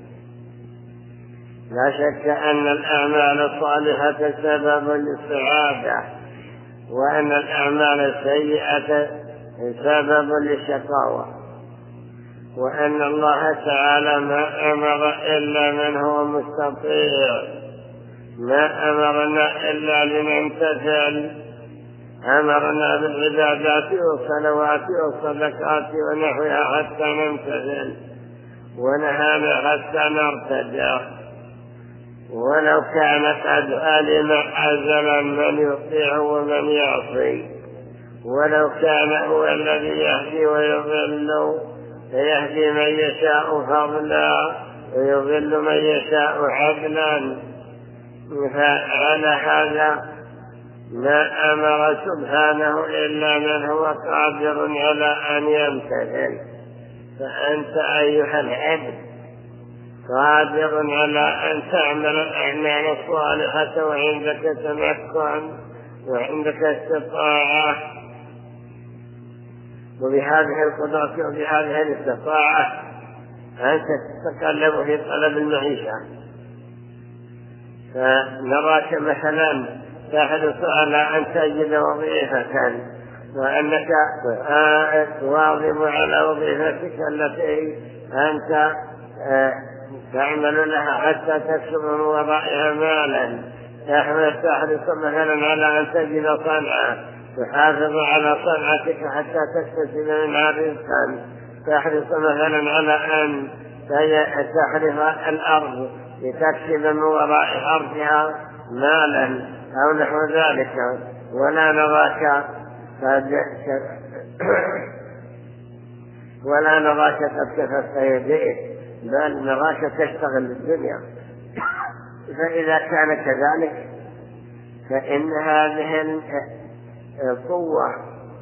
لا شك أن الأعمال الصالحة سبب للسعادة، وأن الأعمال السيئة سبب للشقاوة، وأن الله تعالى ما أمر إلا من هو مستطيع، ما أمرنا إلا لنمتثل، أمرنا بالعبادات والصلوات والصدقات ونحوها حتى نمتثل، ونهانا حتى نرتدع، ولو كان قد علم أزلا من يطيع ومن يعصي، ولو كان هو الذي يهدي ويضل فيهدي من يشاء فضلا ويضل من يشاء عدلا. فعلى هذا ما أمر سبحانه إلا من هو قادر على أن يمتثل، فأنت أيها العبد قادر على أن تعمل الأعمال الصالحة وعندك تمكن وعندك استطاعة، وبهذه القدرة وبهذه الاستطاعة أنت تتقلب في طلب المعيشة. فنراك مثلا تحرص على أن تجد وظيفة، وأنك تواظب على وظيفتك التي أنت تعمل لها حتى تكسب من ورائها مالا. تحرص مثلا على أن تجد صنعة تحافظ على صنعتك حتى تكتسب منها رزقا. تحرص مثلا على أن تحرث الأرض لتكسب من وراء أرضها مالا أو نحو ذلك، ولا نراك ولا نراك قد كففت يديك، بل نراك تشتغل الدنيا. فإذا كان كذلك فإن هذه القوة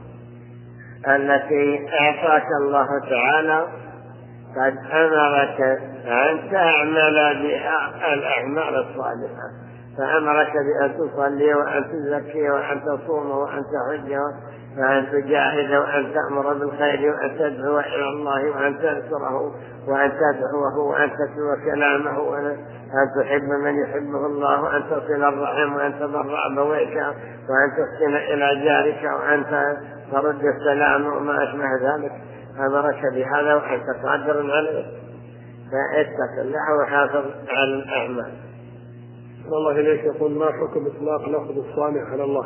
التي أعطاك الله تعالى قد أمرك أن تعمل بها الأعمال الصالحة، فأمرك بأن تصلي وأن تزكي وأن تصوم وأن تحج وأن تجاهد وأن تأمر بالخير وأن تدعو إلى الله وأن تذكره وأن تدعوه وأن تتلو كلامه وأن تحب من يحبه الله وأن تصل الرحم وأن تبر أبويك وأن تحسن إلى جارك وأن ترد السلام وما أشبه ذلك. أمرك بهذا وأنت قادر عليه، فاتق الله وحافظ على الأعمال. الله إليك يقول ما حكم إطلاق لفظ الصانع على الله؟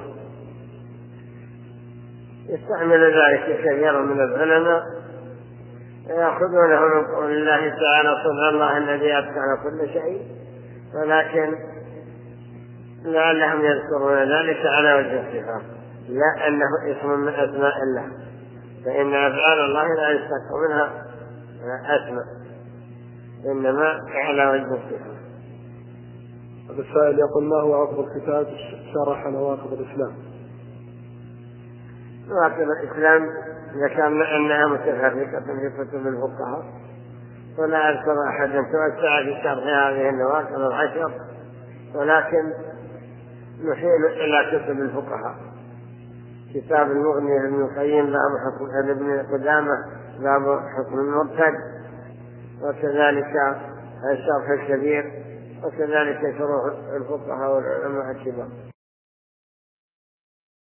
يستعمل ذلك كثير من العلماء يأخذونه من قول الله تعالى صنع الله الذي أتقن كل شيء، ولكن لعلهم يذكرون ذلك على وجه الصفة لا أنه اسم من أسماء الله، فإن أفعال الله لا يشتق منها أسماء، إنما على وجه الصفة. السائل يقول ما هو أفضل كتاب شرح نواقض الإسلام؟ نواقض الإسلام ذكرنا أنها متفرقة في كتب الفقهاء، ولا أذكر أحدا توسع في شرح هذه النواقض العشر، ولكن نحيل إلى كتب الفقهاء. كتاب المغني لابن القيم باب حكم ابن قدامة باب حكم المرتد، وكذلك الشرح الكبير، وكذلك شروح الفقهاء والعلماء الكبار.